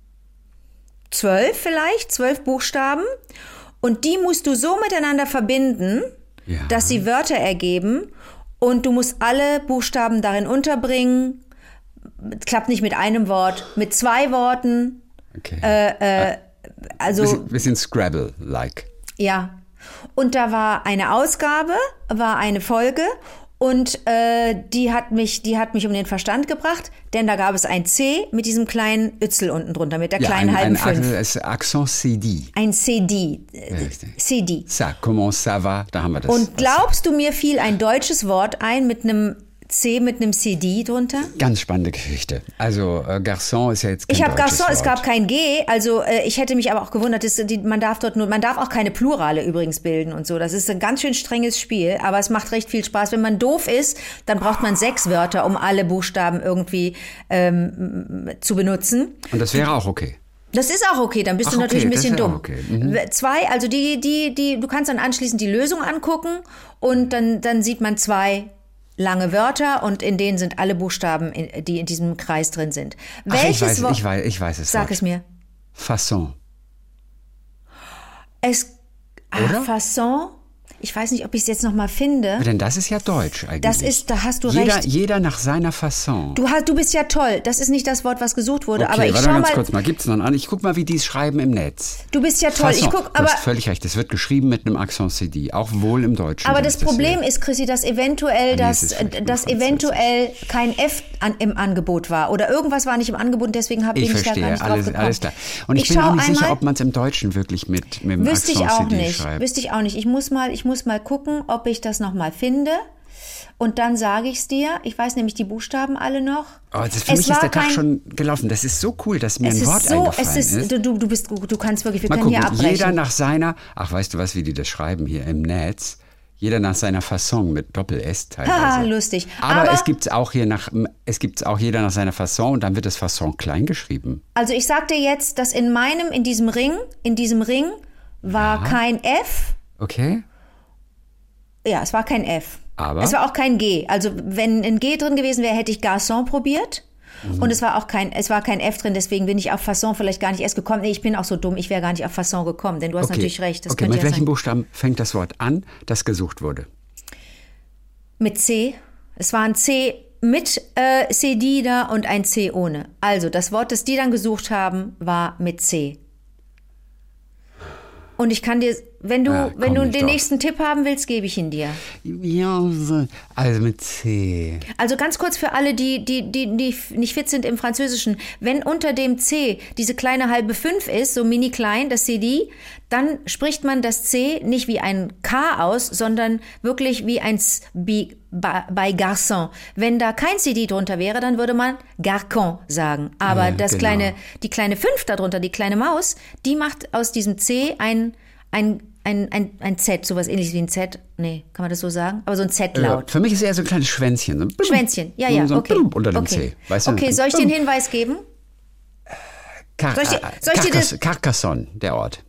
zwölf vielleicht, zwölf Buchstaben. Und die musst du so miteinander verbinden, Ja. dass sie Wörter ergeben und du musst alle Buchstaben darin unterbringen. Klappt nicht mit einem Wort, mit zwei Worten. Okay. Äh, Also, bisschen, bisschen Scrabble-like. ja. Und da war eine Ausgabe, war eine Folge und äh, die hat mich, die hat mich um den Verstand gebracht, denn da gab es ein C mit diesem kleinen Ützel unten drunter, mit der Ja, kleinen ein, halben ein Fünf. Ac- Accent C D. Ein C D. äh, Richtig. C D. Ça, comment ça va? Da haben wir das. Und glaubst du, mir fiel ein deutsches Wort ein mit einem C, mit einem C D drunter? Ganz spannende Geschichte. Also, äh, Garçon ist ja jetzt kein Ich habe deutsches Garçon, es Wort. gab kein G, also äh, ich hätte mich aber auch gewundert, dass die, man darf dort nur, man darf auch keine Plurale übrigens bilden und so. Das ist ein ganz schön strenges Spiel, aber es macht recht viel Spaß. Wenn man doof ist, dann braucht man sechs Wörter, um alle Buchstaben irgendwie ähm, zu benutzen. Und das wäre auch okay. Das ist auch okay, dann bist Ach, du natürlich okay, ein bisschen das ist ja dumm. auch okay. Mhm. Zwei, also die, die, die, du kannst dann anschließend die Lösung angucken und dann, dann sieht man zwei lange Wörter und in denen sind alle Buchstaben, in- die in diesem Kreis drin sind. Ach, ich Welches weiß, Wort? ich weiß, ich weiß es. Sag Wort. es mir. Fasson. Es, Oder? ah, Fasson. Ich weiß nicht, ob ich es jetzt noch mal finde. Denn das ist ja Deutsch eigentlich. Das ist, da hast du jeder, recht. Jeder nach seiner Fasson. Du, hast, du bist ja toll. Das ist nicht das Wort, was gesucht wurde. Okay, aber ich warte schau mal ganz mal. kurz mal. Gibt's noch einen? Ich guck mal, wie die es schreiben im Netz. Du bist ja toll. Fasson. Ich guck, Du aber. hast völlig recht. Es wird geschrieben mit einem Accent C D. Auch wohl im Deutschen. Aber so das ist Problem hier. ist, Chrissy, dass eventuell, nee, dass, es ist wirklich dass nur eventuell kein F an, im Angebot war. Oder irgendwas war nicht im Angebot, deswegen habe Ich bin ich da gar verstehe, nicht drauf alles, gekommen. alles klar. Und ich, Ich bin schau auch nicht sicher, einmal. ob man es im Deutschen wirklich mit, mit dem Wüsste ich Accent auch C D nicht. schreibt. Wüsste ich auch nicht. Ich muss mal, ich muss mal gucken, ob ich das nochmal finde. Und dann sage ich es dir. Ich weiß nämlich die Buchstaben alle noch. Oh, das, für Es mich war ist der Tag kein- schon gelaufen. Das ist so cool, dass mir Es ein Wort ist so, eingefallen es ist, ist. du, du bist, du kannst wirklich, wir Mal können gucken, hier abbrechen. jeder nach seiner, ach weißt du was, wie die das schreiben hier im Netz, jeder nach seiner Fasson mit Doppel-S teilweise. Haha, lustig. Aber, Aber- es gibt's auch hier nach, es gibt's auch jeder nach seiner Fasson und dann wird das Fasson klein geschrieben. Also ich sag dir jetzt, dass in meinem, in diesem Ring, in diesem Ring war kein F. Okay? Ja, es war kein F. Aber? Es war auch kein G. Also wenn ein G drin gewesen wäre, hätte ich Garçon probiert. Mhm. Und es war auch kein, es war kein F drin, deswegen bin ich auf Fasson vielleicht gar nicht erst gekommen. Nee, ich bin auch so dumm, ich wäre gar nicht auf Fasson gekommen, denn du hast Okay. natürlich recht. Das okay, könnte mit ja welchem sein. Buchstaben fängt das Wort an, das gesucht wurde? Mit C. Es war ein C mit äh, C D da und ein C ohne. Also das Wort, das die dann gesucht haben, war mit C. Und ich kann dir, wenn du, Ja, wenn komm du ich den doch. nächsten Tipp haben willst, gebe ich ihn dir. Ja, so- also mit C. Also ganz kurz für alle, die, die, die, die nicht fit sind im Französischen. Wenn unter dem C diese kleine halbe fünf ist, so mini klein, das C D, dann spricht man das C nicht wie ein K aus, sondern wirklich wie ein S wie bei, bei Garçon. Wenn da kein C D drunter wäre, dann würde man Garçon sagen. Aber Ja, das genau. kleine, die kleine fünf darunter, die kleine Maus, die macht aus diesem C ein, ein Ein, ein, ein Z, sowas ähnliches wie ein Z. Nee, kann man das so sagen? Aber so ein Z-Laut. Für mich ist es eher so ein kleines Schwänzchen. So ein Blum. Schwänzchen, ja, ja, so ein okay. Blum unter dem okay. C. Weißt du? Okay, soll ich dir einen Hinweis geben? Car Soll ich dir- äh, soll ich dir das- Carcassonne, Carcassonne, der Ort.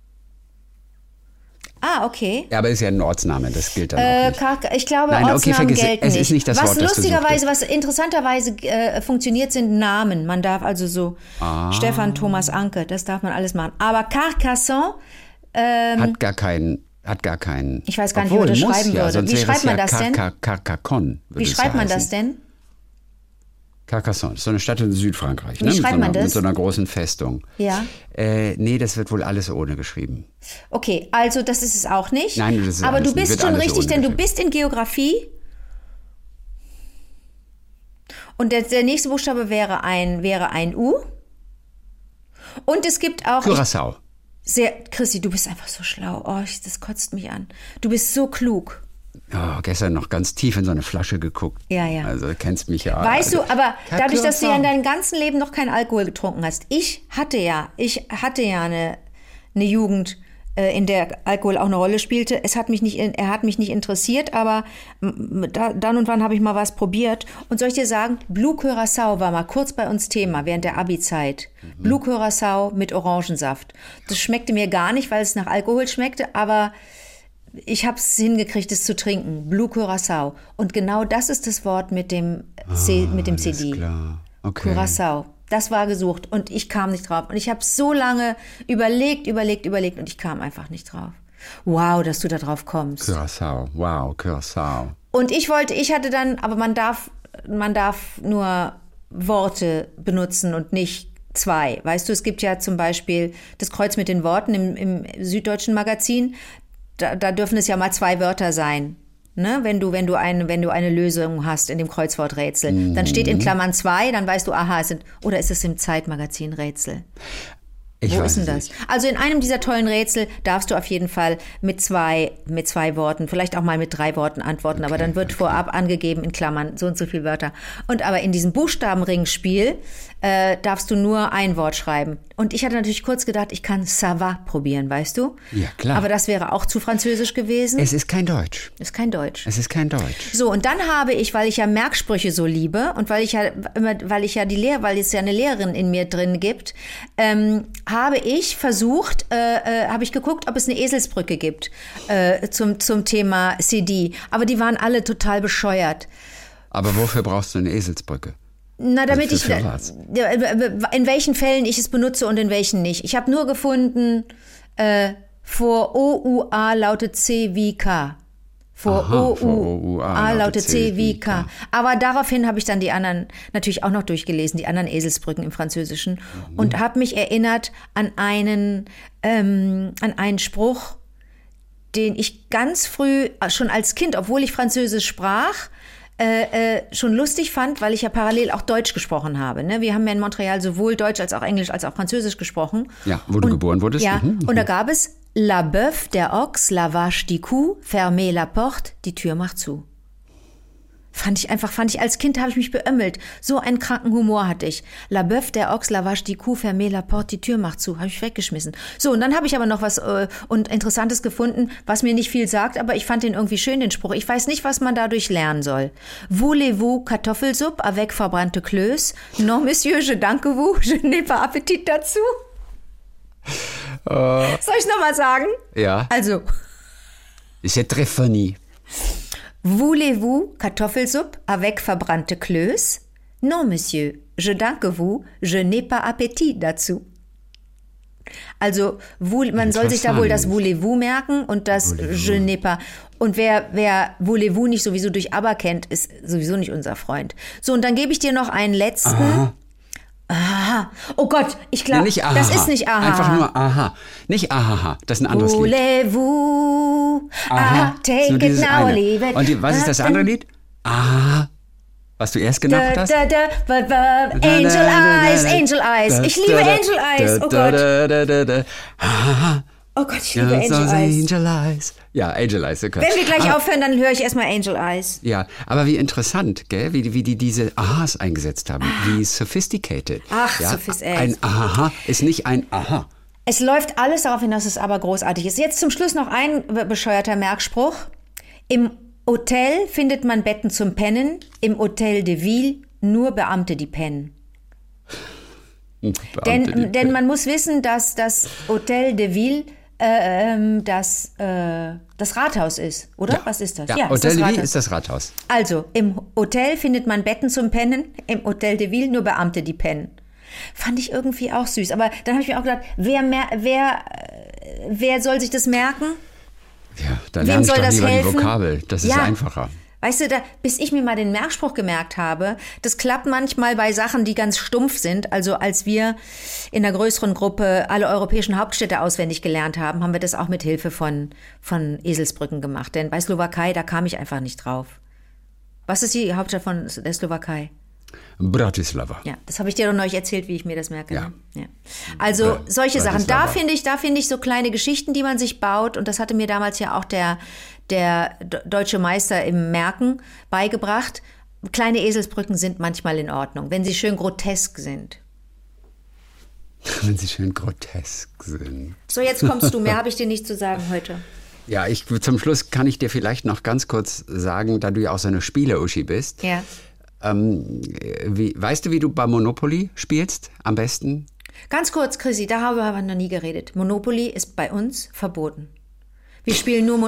Ah, okay. Ja, aber ist ja ein Ortsname, das gilt dann auch Äh, nicht. Kar- ich glaube, Nein, okay, Ortsnamen vergiss es. gelten Es nicht. ist nicht das was Wort, das lustigerweise, gesucht was interessanterweise äh, funktioniert, sind Namen. Man darf also so Ah. Stefan, Thomas, Anke, das darf man alles machen. Aber Carcassonne, ähm, Hat gar keinen, hat gar keinen. Ich weiß gar nicht, wie Obwohl, man das muss schreiben ja, würde. sonst Wie wäre schreibt es man ja das denn? Car- Car- Carcassonne, würde wie es schreibt ja man das heißen. denn? Carcassonne, so eine Stadt in Südfrankreich. Wie ne? schreibt mit so man einer, das? Mit so einer großen Festung. Ja. Äh, nee, das wird wohl alles ohne geschrieben. Okay, also das ist es auch nicht. Nein, das ist Aber alles du nicht. bist Wird schon alles richtig, ohne denn du geschrieben. bist in Geografie. Und der, der nächste Buchstabe wäre ein, wäre ein U. Und es gibt auch... Curaçao. Sehr, Chrissy, du bist einfach so schlau. Oh, ich, das kotzt mich an. Du bist so klug. Oh, gestern noch ganz tief in so eine Flasche geguckt. Ja, ja. Also du kennst mich ja. Weißt also, du, aber Ja, dadurch, dass du ja in Curaçao. deinem ganzen Leben noch keinen Alkohol getrunken hast. Ich hatte ja, ich hatte ja eine, eine Jugend, äh, in der Alkohol auch eine Rolle spielte. Es hat mich nicht, er hat mich nicht interessiert, aber m- da, dann und wann habe ich mal was probiert. Und soll ich dir sagen, Blue Curaçao war mal kurz bei uns Thema während der Abi-Zeit. Mhm. Blue Curaçao mit Orangensaft. Das schmeckte mir gar nicht, weil es nach Alkohol schmeckte, aber ich habe es hingekriegt, es zu trinken. Blue Curaçao. Und genau das ist das Wort mit dem, C, mit dem C Alles D. klar. Okay. Curaçao. Das war gesucht und ich kam nicht drauf. Und ich habe so lange überlegt, überlegt, überlegt und ich kam einfach nicht drauf. Wow, dass du da drauf kommst. Curaçao. Wow, Curaçao. Und ich wollte, ich hatte dann, aber man darf, man darf nur Worte benutzen und nicht zwei. Weißt du, es gibt ja zum Beispiel das Kreuz mit den Worten im, im Süddeutschen Magazin. Da, da dürfen es ja mal zwei Wörter sein. Ne? Wenn du, wenn du eine, wenn du eine Lösung hast in dem Kreuzworträtsel. Mhm. Dann steht in Klammern zwei, dann weißt du, aha, es sind, oder ist es im Zeitmagazin Rätsel? Ich Wo weiß ist denn es das? nicht. Also in einem dieser tollen Rätsel darfst du auf jeden Fall mit zwei, mit zwei Worten, vielleicht auch mal mit drei Worten antworten, aber dann wird vorab angegeben in Klammern so und so viele Wörter. Und aber in diesem Buchstabenringspiel äh, darfst du nur ein Wort schreiben. Und ich hatte natürlich kurz gedacht, ich kann ça va probieren, weißt du? Ja, klar. Aber das wäre auch zu französisch gewesen. Es ist kein Deutsch. Ist kein Deutsch. Es ist kein Deutsch. So, und dann habe ich, weil ich ja Merksprüche so liebe und weil ich ja immer, weil ich ja die Lehr, weil es ja eine Lehrerin in mir drin gibt, ähm, habe ich versucht, äh, äh, habe ich geguckt, ob es eine Eselsbrücke gibt äh, zum, zum Thema C D. Aber die waren alle total bescheuert. Aber wofür brauchst du eine Eselsbrücke? Na, damit für- ich, für was? in welchen Fällen ich es benutze und in welchen nicht. Ich habe nur gefunden, äh, vor O U A lautet C wie K. Vor Aha, O vor O U U A A lautet lautet C C wie wie K. K. Aber daraufhin habe ich dann die anderen natürlich auch noch durchgelesen, die anderen Eselsbrücken im Französischen. Mhm. Und habe mich erinnert an einen, ähm, an einen Spruch, den ich ganz früh, schon als Kind, obwohl ich Französisch sprach, äh, äh, schon lustig fand, weil ich ja parallel auch Deutsch gesprochen habe. Ne? Wir haben ja in Montreal sowohl Deutsch als auch Englisch als auch Französisch gesprochen. Ja, wo du und, geboren wurdest. Ja, Mhm. und da gab es La Bœuf, der Ochs, la Vache, die Kuh, fermez la porte, die Tür macht zu. Fand ich einfach, fand ich als Kind, habe ich mich beömmelt. So einen kranken Humor hatte ich. La Bœuf, der Ochs, la Vache, die Kuh, fermez la porte, die Tür macht zu. Habe ich weggeschmissen. So, und dann habe ich aber noch was äh, und Interessantes gefunden, was mir nicht viel sagt, aber ich fand den irgendwie schön, den Spruch. Ich weiß nicht, was man dadurch lernen soll. Voulez-vous Kartoffelsuppe avec verbrannte Klöß? Non, monsieur, je danke vous, je n'ai pas Appetit dazu. Soll ich nochmal sagen? Ja. Also, C'est très funny. voulez-vous Kartoffelsuppe avec verbrannte Klöß? Non, monsieur, je danke vous, je n'ai pas Appetit dazu. Also, voul- man soll sich da wohl das voulez-vous merken und das je n'ai pas. Und wer, wer voulez-vous nicht sowieso durch aber kennt, ist sowieso nicht unser Freund. So, und dann gebe ich dir noch einen letzten. Aha. Aha. Oh Gott, ich Nee, glaube, nicht aha. das ist nicht aha. Einfach nur aha. Nicht ahaha. Das ist ein anderes Lied. Voulez-vous, ah, Aha. Nur take it dieses now, eine. leave it. Und die, was ist das andere Lied? Aha. Was du erst genannt Da, hast? da, da, da, da, Angel Eyes, Angel Eyes. Ich liebe Angel Eyes. Oh Gott. Aha. Oh Gott, ich liebe Ja, Angel so Eyes. Angel Eyes. Ja, Angel Eyes. Okay. Wenn wir gleich aber, aufhören, dann höre ich erstmal Angel Eyes. Ja, aber wie interessant, gell? Wie, die- wie die diese Ahas eingesetzt haben. Wie sophisticated. Ach, ja? sophisticated. Ein Aha ist nicht ein Aha. Es läuft alles darauf hin, dass es aber großartig ist. Jetzt zum Schluss noch ein be- bescheuerter Merkspruch. Im Hotel findet man Betten zum Pennen, im Hotel de Ville nur Beamte, die pennen. Beamte, die Denn, denn man muss wissen, dass das Hotel de Ville äh, ähm, das, äh, das Rathaus ist, oder? Was ist das? Ja, ist Hotel das de Ville Rathaus. ist das Rathaus. Also, im Hotel findet man Betten zum Pennen, im Hotel de Ville nur Beamte, die pennen. Fand ich irgendwie auch süß. Aber dann habe ich mir auch gedacht, wer, mer- wer, äh, wer soll sich das merken? Ja, dann Wem lerne ich soll doch das lieber helfen? die Vokabel. Das ist Ja. einfacher. Weißt du, da, bis ich mir mal den Merkspruch gemerkt habe, das klappt manchmal bei Sachen, die ganz stumpf sind. Also als wir in einer größeren Gruppe alle europäischen Hauptstädte auswendig gelernt haben, haben wir das auch mit Hilfe von, von Eselsbrücken gemacht. Denn bei Slowakei, da kam ich einfach nicht drauf. Was ist die Hauptstadt von der Slowakei? Bratislava. Ja, das habe ich dir doch neulich erzählt, wie ich mir das merke. Ja. Ne? Ja. Also Bra- solche Sachen. Da Bratislava. finde ich, da finde ich so kleine Geschichten, die man sich baut. Und das hatte mir damals ja auch der, der d- deutsche Meister im Merken beigebracht. Kleine Eselsbrücken sind manchmal in Ordnung, wenn sie schön grotesk sind. Wenn sie schön grotesk sind. So, jetzt kommst du. Mehr habe ich dir nicht zu sagen heute. Ja, ich, zum Schluss kann ich dir vielleicht noch ganz kurz sagen, da du ja auch so eine Spiele-Uschi bist. Ja. Ähm, wie, weißt du, wie du bei Monopoly spielst am besten? Ganz kurz, Chrissy, darüber haben wir noch nie geredet. Monopoly ist bei uns verboten. Wir spielen nur... Mo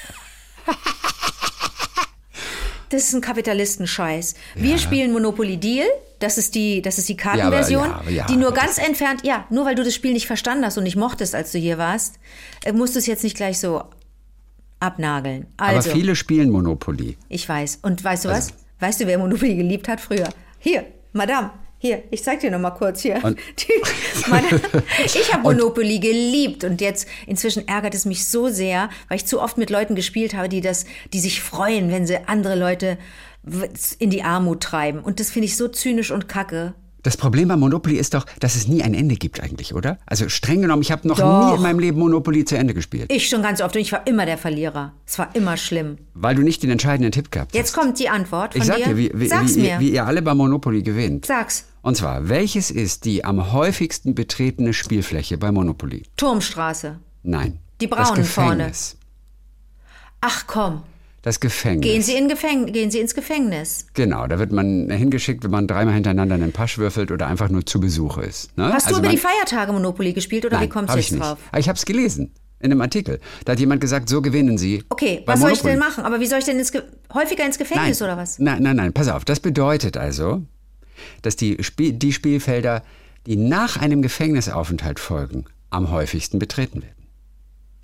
Das ist ein Kapitalistenscheiß. Wir Ja. spielen Monopoly Deal, das ist die, das ist die Kartenversion, Ja, aber- ja, die nur aber ganz entfernt, ja, nur weil du das Spiel nicht verstanden hast und nicht mochtest, als du hier warst, äh, musst du es jetzt nicht gleich so abnageln. Also, Aber viele spielen Monopoly. ich weiß. Und weißt du was? Also- Weißt du, wer Monopoly geliebt hat früher? Hier, Madame. Hier, ich zeig dir noch mal kurz hier. Und- Die, meine, ich habe Monopoly geliebt und jetzt inzwischen ärgert es mich so sehr, weil ich zu oft mit Leuten gespielt habe, die das, die sich freuen, wenn sie andere Leute w- in die Armut treiben. Und das finde ich so zynisch und kacke. Das Problem bei Monopoly ist doch, dass es nie ein Ende gibt eigentlich, oder? Also streng genommen, ich habe noch Doch. nie in meinem Leben Monopoly zu Ende gespielt. Ich schon ganz oft und ich war immer der Verlierer. Es war immer schlimm. Weil du nicht den entscheidenden Tipp gehabt Jetzt hast. kommt die Antwort von Ich sag dir. dir, wie, wie, Sag's wie, mir. ihr, wie ihr alle bei Monopoly gewinnt. Sag's. Und zwar, welches ist die am häufigsten betretene Spielfläche bei Monopoly? Turmstraße. Nein. Die das braunen vorne. Gefängnis. Ach komm, Das Gefängnis. gehen Sie, in Gefäng gehen Sie ins Gefängnis. Genau, da wird man hingeschickt, wenn man dreimal hintereinander einen Pasch würfelt oder einfach nur zu Besuch ist. Ne? Hast du Also über man, die Feiertage Monopoly gespielt oder Nein, wie kommst hab du ich jetzt nicht. drauf? Aber ich habe es gelesen in einem Artikel. Da hat jemand gesagt, so gewinnen Sie. Okay, bei was soll ich Monopoly. denn machen? Aber wie soll ich denn ins Ge häufiger ins Gefängnis Nein. oder was? Nein, nein, nein, pass auf. Das bedeutet also, dass die, Spiel die Spielfelder, die nach einem Gefängnisaufenthalt folgen, am häufigsten betreten werden.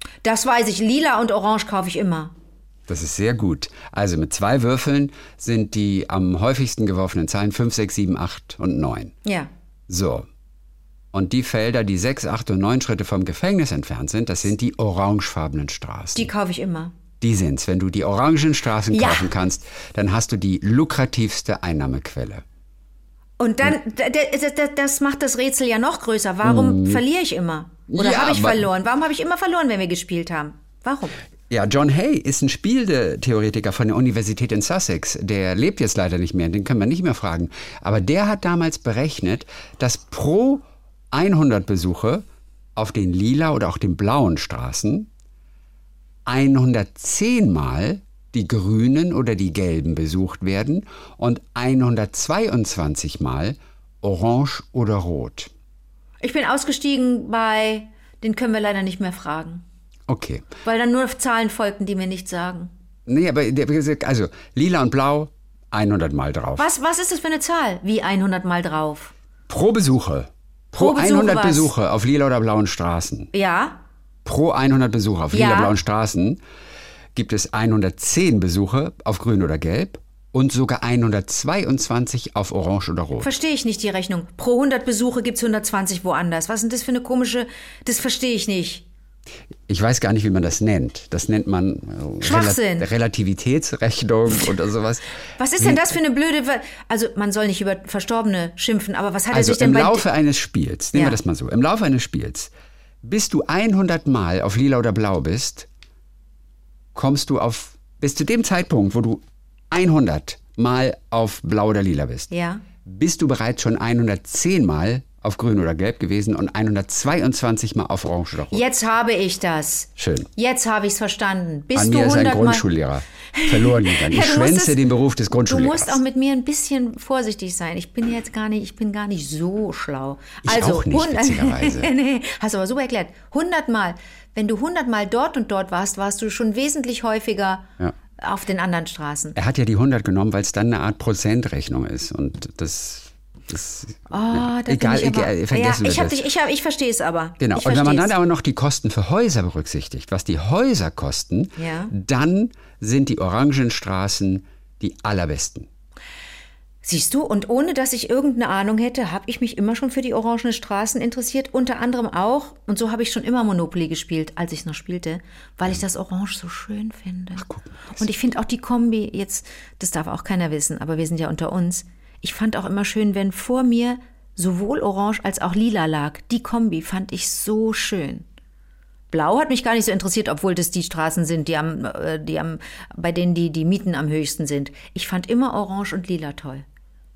Das weiß ich. Lila und Orange kaufe ich immer. Das ist sehr gut. Also mit zwei Würfeln sind die am häufigsten geworfenen Zahlen fünf, sechs, sieben, acht und neun. Ja. So. Und die Felder, die sechs, acht und neun Schritte vom Gefängnis entfernt sind, das sind die orangefarbenen Straßen. Die kaufe ich immer. Die sind's. Wenn du die orangen Straßen Ja. kaufen kannst, dann hast du die lukrativste Einnahmequelle. Und dann, d- d- d- das macht das Rätsel ja noch größer. Warum verliere ich immer? Oder Ja, habe ich aber- verloren? Warum habe ich immer verloren, wenn wir gespielt haben? Warum? Ja, John Hay ist ein Spieletheoretiker von der Universität in Sussex. Der lebt jetzt leider nicht mehr, den können wir nicht mehr fragen. Aber der hat damals berechnet, dass pro hundert Besuche auf den lila oder auch den blauen Straßen hundertzehn Mal die grünen oder die gelben besucht werden und hundertzweiundzwanzig Mal orange oder rot. Ich bin ausgestiegen bei, den können wir leider nicht mehr fragen. Okay. Weil dann nur Zahlen folgten, die mir nichts sagen. Nee, aber der- also lila und blau hundert Mal drauf. Was, was ist das für eine Zahl? Wie hundert Mal drauf? Pro Besuche. Pro, Pro Besuche hundert was? Besuche auf lila oder blauen Straßen. Ja? Pro hundert Besuche auf Ja. lila blauen Straßen gibt es hundertzehn Besuche auf grün oder gelb und sogar hundertzweiundzwanzig auf orange oder rot. Verstehe ich nicht die Rechnung. Pro hundert Besuche gibt es hundertzwanzig woanders. Was ist denn das für eine komische, das verstehe ich nicht. Ich weiß gar nicht, wie man das nennt. Das nennt man äh, Schwachsinn. Rela- Relativitätsrechnung oder sowas. Was ist denn das für eine blöde, Ver- also man soll nicht über Verstorbene schimpfen, aber was hat er Also sich denn im bei... Laufe eines Spiels, nehmen Ja. wir das mal so, im Laufe eines Spiels, bis du hundert Mal auf lila oder blau bist, kommst du auf, bis zu dem Zeitpunkt, wo du hundert Mal auf blau oder lila bist, Ja. bist du bereits schon hundertzehn Mal auf grün oder gelb gewesen und hundertzweiundzwanzig Mal auf orange oder rot. Jetzt habe ich das. Schön. Jetzt habe ich es verstanden. Bist An du mir ist ein hundert Mal... Grundschullehrer verloren gegangen. Ich Ja, du musst schwänze es- den Beruf des Du Grundschullehrers. musst auch mit mir ein bisschen vorsichtig sein. Ich bin jetzt gar nicht, ich bin gar nicht so schlau. Ich also, auch nicht, hundert witzigerweise. nee, hast du aber super erklärt. hundert Mal. Wenn du hundert Mal dort und dort warst, warst du schon wesentlich häufiger Ja. auf den anderen Straßen. Er hat ja die hundert genommen, weil es dann eine Art Prozentrechnung ist. Und das, das Oh, da bin egal, ich aber, egal, ja, vergessen ich, wir hab das. dich, ich, hab, ich verstehe es aber. Genau, Ich und wenn man dann versteh's. aber noch die Kosten für Häuser berücksichtigt, was die Häuser kosten, Ja. dann sind die Orangenstraßen die allerbesten. Siehst du, und ohne dass ich irgendeine Ahnung hätte, habe ich mich immer schon für die orangenen Straßen interessiert. Unter anderem auch, und so habe ich schon immer Monopoly gespielt, als ich noch spielte, weil ich das Orange so schön finde. Und ich finde auch die Kombi, jetzt, das darf auch keiner wissen, aber wir sind ja unter uns. Ich fand auch immer schön, wenn vor mir sowohl Orange als auch Lila lag. Die Kombi fand ich so schön. Blau hat mich gar nicht so interessiert, obwohl das die Straßen sind, die am, äh, die am, bei denen die, die Mieten am höchsten sind. Ich fand immer Orange und Lila toll.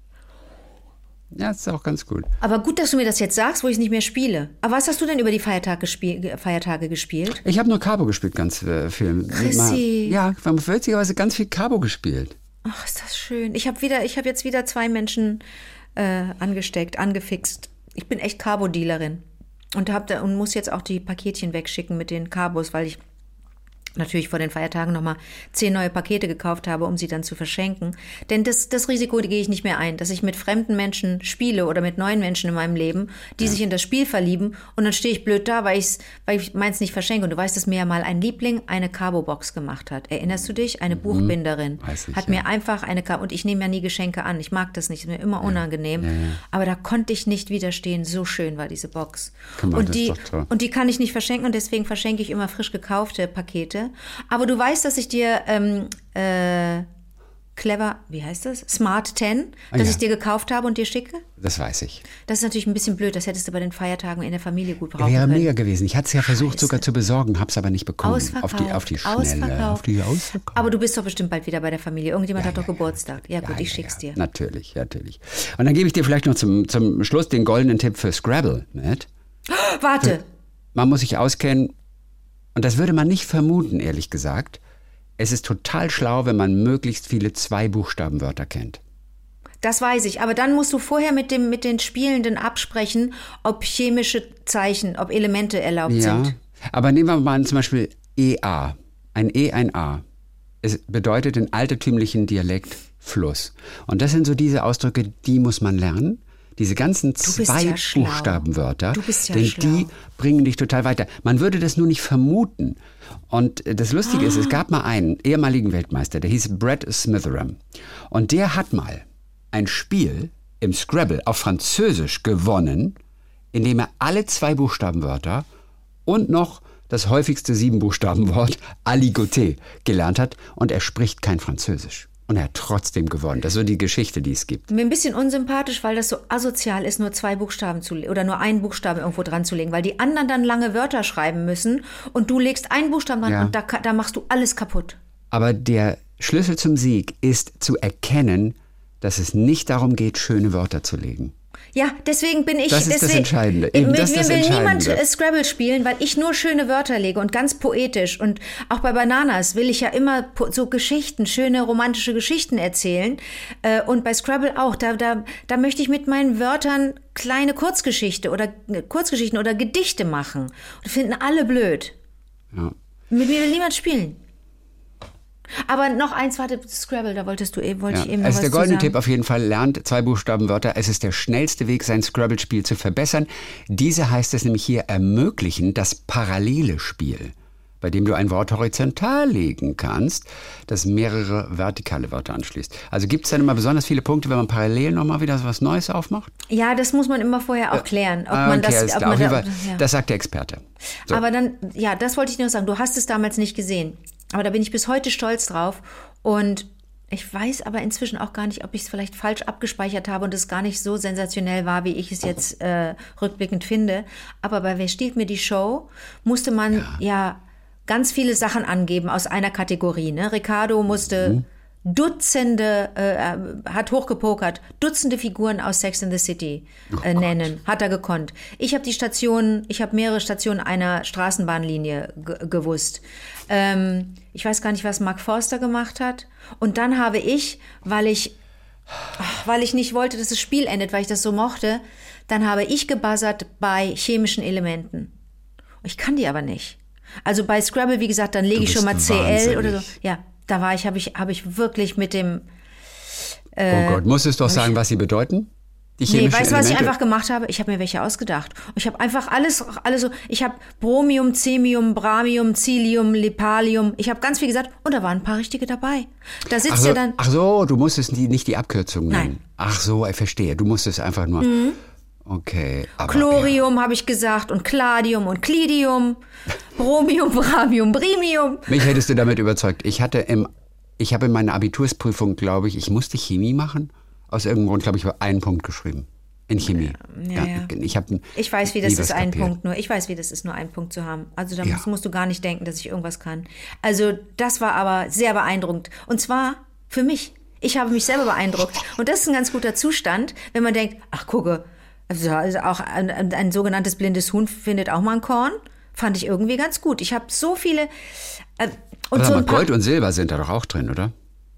Ja, das ist auch ganz gut. Aber gut, dass du mir das jetzt sagst, wo ich es nicht mehr spiele. Aber was hast du denn über die Feiertage, gespiel Feiertage gespielt? Ich habe nur Cabo gespielt, ganz äh, viel. Chrissy. Ja, wir haben witzigerweise ganz viel Cabo gespielt. Ach, ist das schön. Ich habe wieder, ich habe jetzt wieder zwei Menschen äh, angesteckt, angefixt. Ich bin echt Cabo-Dealerin und hab da, und muss jetzt auch die Paketchen wegschicken mit den Cabos, weil ich natürlich vor den Feiertagen nochmal zehn neue Pakete gekauft habe, um sie dann zu verschenken. Denn das, das Risiko gehe ich nicht mehr ein, dass ich mit fremden Menschen spiele oder mit neuen Menschen in meinem Leben, die ja. sich in das Spiel verlieben und dann stehe ich blöd da, weil, ich's, weil ich meins nicht verschenke. Und du weißt, dass mir ja mal ein Liebling eine Cabo-Box gemacht hat. Erinnerst du dich? Eine mhm. Buchbinderin Weiß ich, hat ja. mir einfach eine Cabo... Und ich nehme ja nie Geschenke an. Ich mag das nicht. Ist mir immer ja. unangenehm. Ja, ja. Aber da konnte ich nicht widerstehen. So schön war diese Box. Kann man, und, das die, ist doch toll. und die kann ich nicht verschenken und deswegen verschenke ich immer frisch gekaufte Pakete. Aber du weißt, dass ich dir ähm, äh, clever, wie heißt das? Smart zehn, Ah, dass ja. ich dir gekauft habe und dir schicke. Das weiß ich. Das ist natürlich ein bisschen blöd. Das hättest du bei den Feiertagen in der Familie gut brauchen Wäre können. mega gewesen. Ich hatte es ja versucht Scheiße. sogar zu besorgen, habe es aber nicht bekommen. Ausverkauft. Auf die, auf die Schnelle. Ausverkauft. Auf die Ausverkauft. Aber du bist doch bestimmt bald wieder bei der Familie. Irgendjemand Ja, hat doch ja, Geburtstag. Ja, gut, Ja, ich ja, schick's ja. dir. Natürlich, natürlich. Und dann gebe ich dir vielleicht noch zum, zum Schluss den goldenen Tipp für Scrabble, Matt. Warte. Man muss sich auskennen, und das würde man nicht vermuten, ehrlich gesagt. Es ist total schlau, wenn man möglichst viele Zwei-Buchstaben-Wörter kennt. Das weiß ich. Aber dann musst du vorher mit, dem, mit den Spielenden absprechen, ob chemische Zeichen, ob Elemente erlaubt Ja, sind. aber nehmen wir mal zum Beispiel E A. Ein E, ein A. Es bedeutet in altertümlichen Dialekt Fluss. Und das sind so diese Ausdrücke, die muss man lernen. Diese ganzen bist zwei ja schlau. Buchstabenwörter, Du bist ja denn schlau. die bringen dich total weiter. Man würde das nur nicht vermuten. Und das Lustige ist, es gab mal einen ehemaligen Weltmeister, der hieß Brett Smitheram. Und der hat mal ein Spiel im Scrabble auf Französisch gewonnen, indem er alle zwei Buchstabenwörter und noch das häufigste Sieben-Buchstaben-Wort Aligoté gelernt hat. Und er spricht kein Französisch. Und er hat trotzdem gewonnen. Das ist so die Geschichte, die es gibt. Mir ein bisschen unsympathisch, weil das so asozial ist, nur zwei Buchstaben zu oder nur einen Buchstaben irgendwo dran zu legen, weil die anderen dann lange Wörter schreiben müssen und du legst einen Buchstaben dran Ja. und da, da machst du alles kaputt. Aber der Schlüssel zum Sieg ist zu erkennen, dass es nicht darum geht, schöne Wörter zu legen. Ja, deswegen bin ich. Das ist das deswegen, Entscheidende. Eben, Mit das ist mir das will niemand Entscheidende. äh, Scrabble spielen, weil ich nur schöne Wörter lege und ganz poetisch. Und auch bei Bananas will ich ja immer po- so Geschichten, schöne romantische Geschichten erzählen. Äh, und bei Scrabble auch. Da, da, da möchte ich mit meinen Wörtern kleine Kurzgeschichte oder äh, Kurzgeschichten oder Gedichte machen. Und finden alle blöd. Ja. Mit mir will niemand spielen. Aber noch eins, warte, Scrabble, da wolltest du eben, wollte Ja. ich eben noch Es ist was der zu goldene sagen. Tipp auf jeden Fall, lernt zwei Buchstabenwörter. Es ist der schnellste Weg, sein Scrabble-Spiel zu verbessern. Diese heißt es nämlich hier ermöglichen, das parallele Spiel, bei dem du ein Wort horizontal legen kannst, das mehrere vertikale Wörter anschließt. Also gibt es dann immer besonders viele Punkte, wenn man parallel nochmal wieder so was Neues aufmacht? Ja, das muss man immer vorher auch klären, ob Ah, man okay, das, alles ob klar. man Auf jeden da, Fall, ja. das sagt der Experte. So. Aber dann, ja, das wollte ich nur sagen. Du hast es damals nicht gesehen. Aber da bin ich bis heute stolz drauf. Und ich weiß aber inzwischen auch gar nicht, ob ich es vielleicht falsch abgespeichert habe und es gar nicht so sensationell war, wie ich es jetzt äh, rückblickend finde. Aber bei Wer stiehlt mir die Show musste man ja, ja ganz viele Sachen angeben aus einer Kategorie. Ne? Ricardo musste Mhm. Dutzende, äh, hat hochgepokert, Dutzende Figuren aus Sex and the City äh, nennen, hat er gekonnt. Ich habe die Stationen, ich habe mehrere Stationen einer Straßenbahnlinie ge- gewusst. Ähm, ich weiß gar nicht, was Mark Forster gemacht hat. Und dann habe ich, weil ich, ach, weil ich nicht wollte, dass das Spiel endet, weil ich das so mochte, dann habe ich gebuzzert bei chemischen Elementen. Ich kann die aber nicht. Also bei Scrabble, wie gesagt, dann lege Du ich schon mal bist C L oder so. wahnsinnig. Ja, da war ich, habe ich, habe ich wirklich mit dem. Oh Gott, musstest du doch sagen, was sie bedeuten? Die Nee, chemischen weißt du, was ich Elemente? einfach gemacht habe? Ich habe mir welche ausgedacht. Und ich habe einfach alles, alles so, ich habe Bromium, Cemium, Bramium, Cilium, Lipalium. Ich habe ganz viel gesagt und da waren ein paar richtige dabei. Da sitzt Ach so, ja dann. ach so, du musstest die, nicht die Abkürzung nennen. Nein. Ach so, ich verstehe. Du musstest einfach nur. Okay. Aber, Chlorium habe ich gesagt und Cladium und Clidium, Bromium, Bramium, Brimium. Mich hättest du damit überzeugt. Ich hatte im, ich habe in meiner Abitursprüfung, glaube ich, ich musste Chemie machen. Aus irgendeinem Grund, glaube ich, habe einen Punkt geschrieben. In Chemie. Ja, ja. Ich, hab Ich weiß, wie das nie ist, was einen kapiert. Punkt nur. Ich weiß, wie das ist, nur einen Punkt zu haben. Also da Ja. musst, musst du gar nicht denken, dass ich irgendwas kann. Also das war aber sehr beeindruckend. Und zwar für mich. Ich habe mich selber beeindruckt. Und das ist ein ganz guter Zustand, wenn man denkt, ach gucke, also also auch ein, ein, ein sogenanntes blindes Huhn findet auch mal ein Korn. Fand ich irgendwie ganz gut. Ich habe so viele... Äh, und Aber so sag ein mal, paar, Gold und Silber sind da doch auch drin, oder?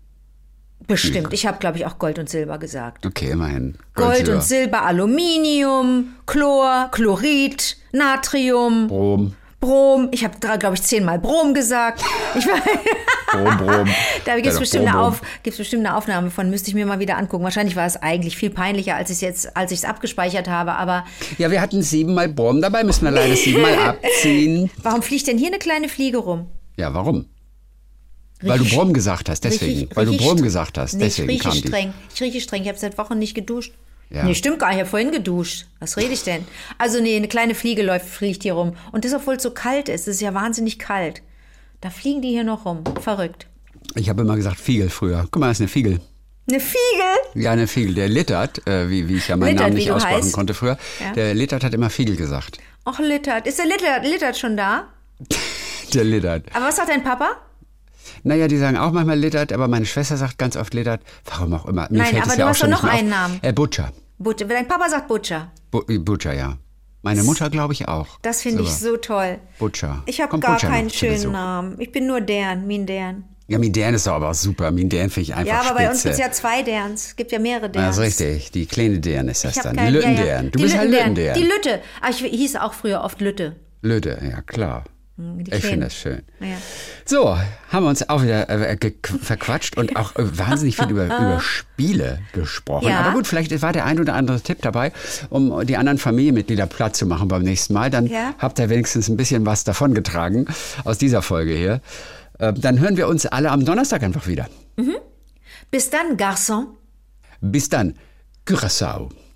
bestimmt. Ich habe, glaube ich, auch Gold und Silber gesagt. Okay, immerhin. Gold Silber. und Silber, Aluminium, Chlor, Chlorid, Natrium, Brom. Brom. Ich habe, glaube ich, zehnmal Brom gesagt. Ich weiß, Brom, Brom. da gibt Ja, es doch, bestimmt, Brom, eine Brom. Auf, gibt's bestimmt eine Aufnahme von, müsste ich mir mal wieder angucken. Wahrscheinlich war es eigentlich viel peinlicher, als ich es jetzt, als ich es abgespeichert habe. Aber Ja, wir hatten siebenmal Brom dabei, müssen wir leider siebenmal abziehen. warum fliegt denn hier eine kleine Fliege rum? Ja, warum? Weil du Riech ich- Brom gesagt hast, deswegen. riech ich- Weil du riech ich Brom str- gesagt hast, Nee, deswegen ich kam rieche die. streng. Ich rieche streng. Ich habe seit Wochen nicht geduscht. Ja. Nee, stimmt gar nicht. Ich habe vorhin geduscht. Was rede ich denn? Also nee, eine kleine Fliege läuft, fliegt hier rum. Und das, obwohl es so kalt ist. Es ist ja wahnsinnig kalt. Da fliegen die hier noch rum. Verrückt. Ich habe immer gesagt Fiegel früher. Guck mal, das ist eine Fiegel. Eine Fiegel? Ja, eine Fiegel. Der Littert, äh, wie, wie ich ja meinen Littert, Namen wie nicht du aussprechen heißt. konnte früher. Ja. Der Littert hat immer Fiegel gesagt. Ach, Littert. Ist der Littert, Littert schon da? Der Littert. Aber was sagt dein Papa? Naja, die sagen auch manchmal Littert, aber meine Schwester sagt ganz oft Littert. Warum auch immer. Mir Nein, fällt aber es du ja auch hast schon doch nicht noch mehr einen auf. Namen. Äh, Butcher. Butcher. Dein Papa sagt Butcher. Bu Butcher, ja. Meine Mutter, glaube ich, auch. Das finde ich so toll. Butcher. Ich habe Kommt gar Butcher keinen noch zu schönen Besuch? Namen. Ich bin nur Dern, Min Dern. Ja, Mindern ist doch aber auch super. Mindern finde ich einfach Ja, aber bei uns spitze. gibt es ja zwei Derns. Es gibt ja mehrere Ja, Derns. das ist richtig. Die kleine Dern ist das Ich hab dann. kein- Die ja, ja. Lüttendern. Du Die bist halt Lüttendern. Lüttendern. Die Lütte. Ah, ich hieß auch früher oft Lütte. Lütte, ja klar. Die Ich Kleinen. finde das schön. Ja. So, haben wir uns auch wieder äh, ge- verquatscht und auch äh, wahnsinnig viel über, über Spiele gesprochen. Ja. Aber gut, vielleicht war der ein oder andere Tipp dabei, um die anderen Familienmitglieder platt zu machen beim nächsten Mal. Dann Ja. habt ihr wenigstens ein bisschen was davongetragen aus dieser Folge hier. Äh, dann hören wir uns alle am Donnerstag einfach wieder. Bis dann, Garçon. Bis dann. Curaçao.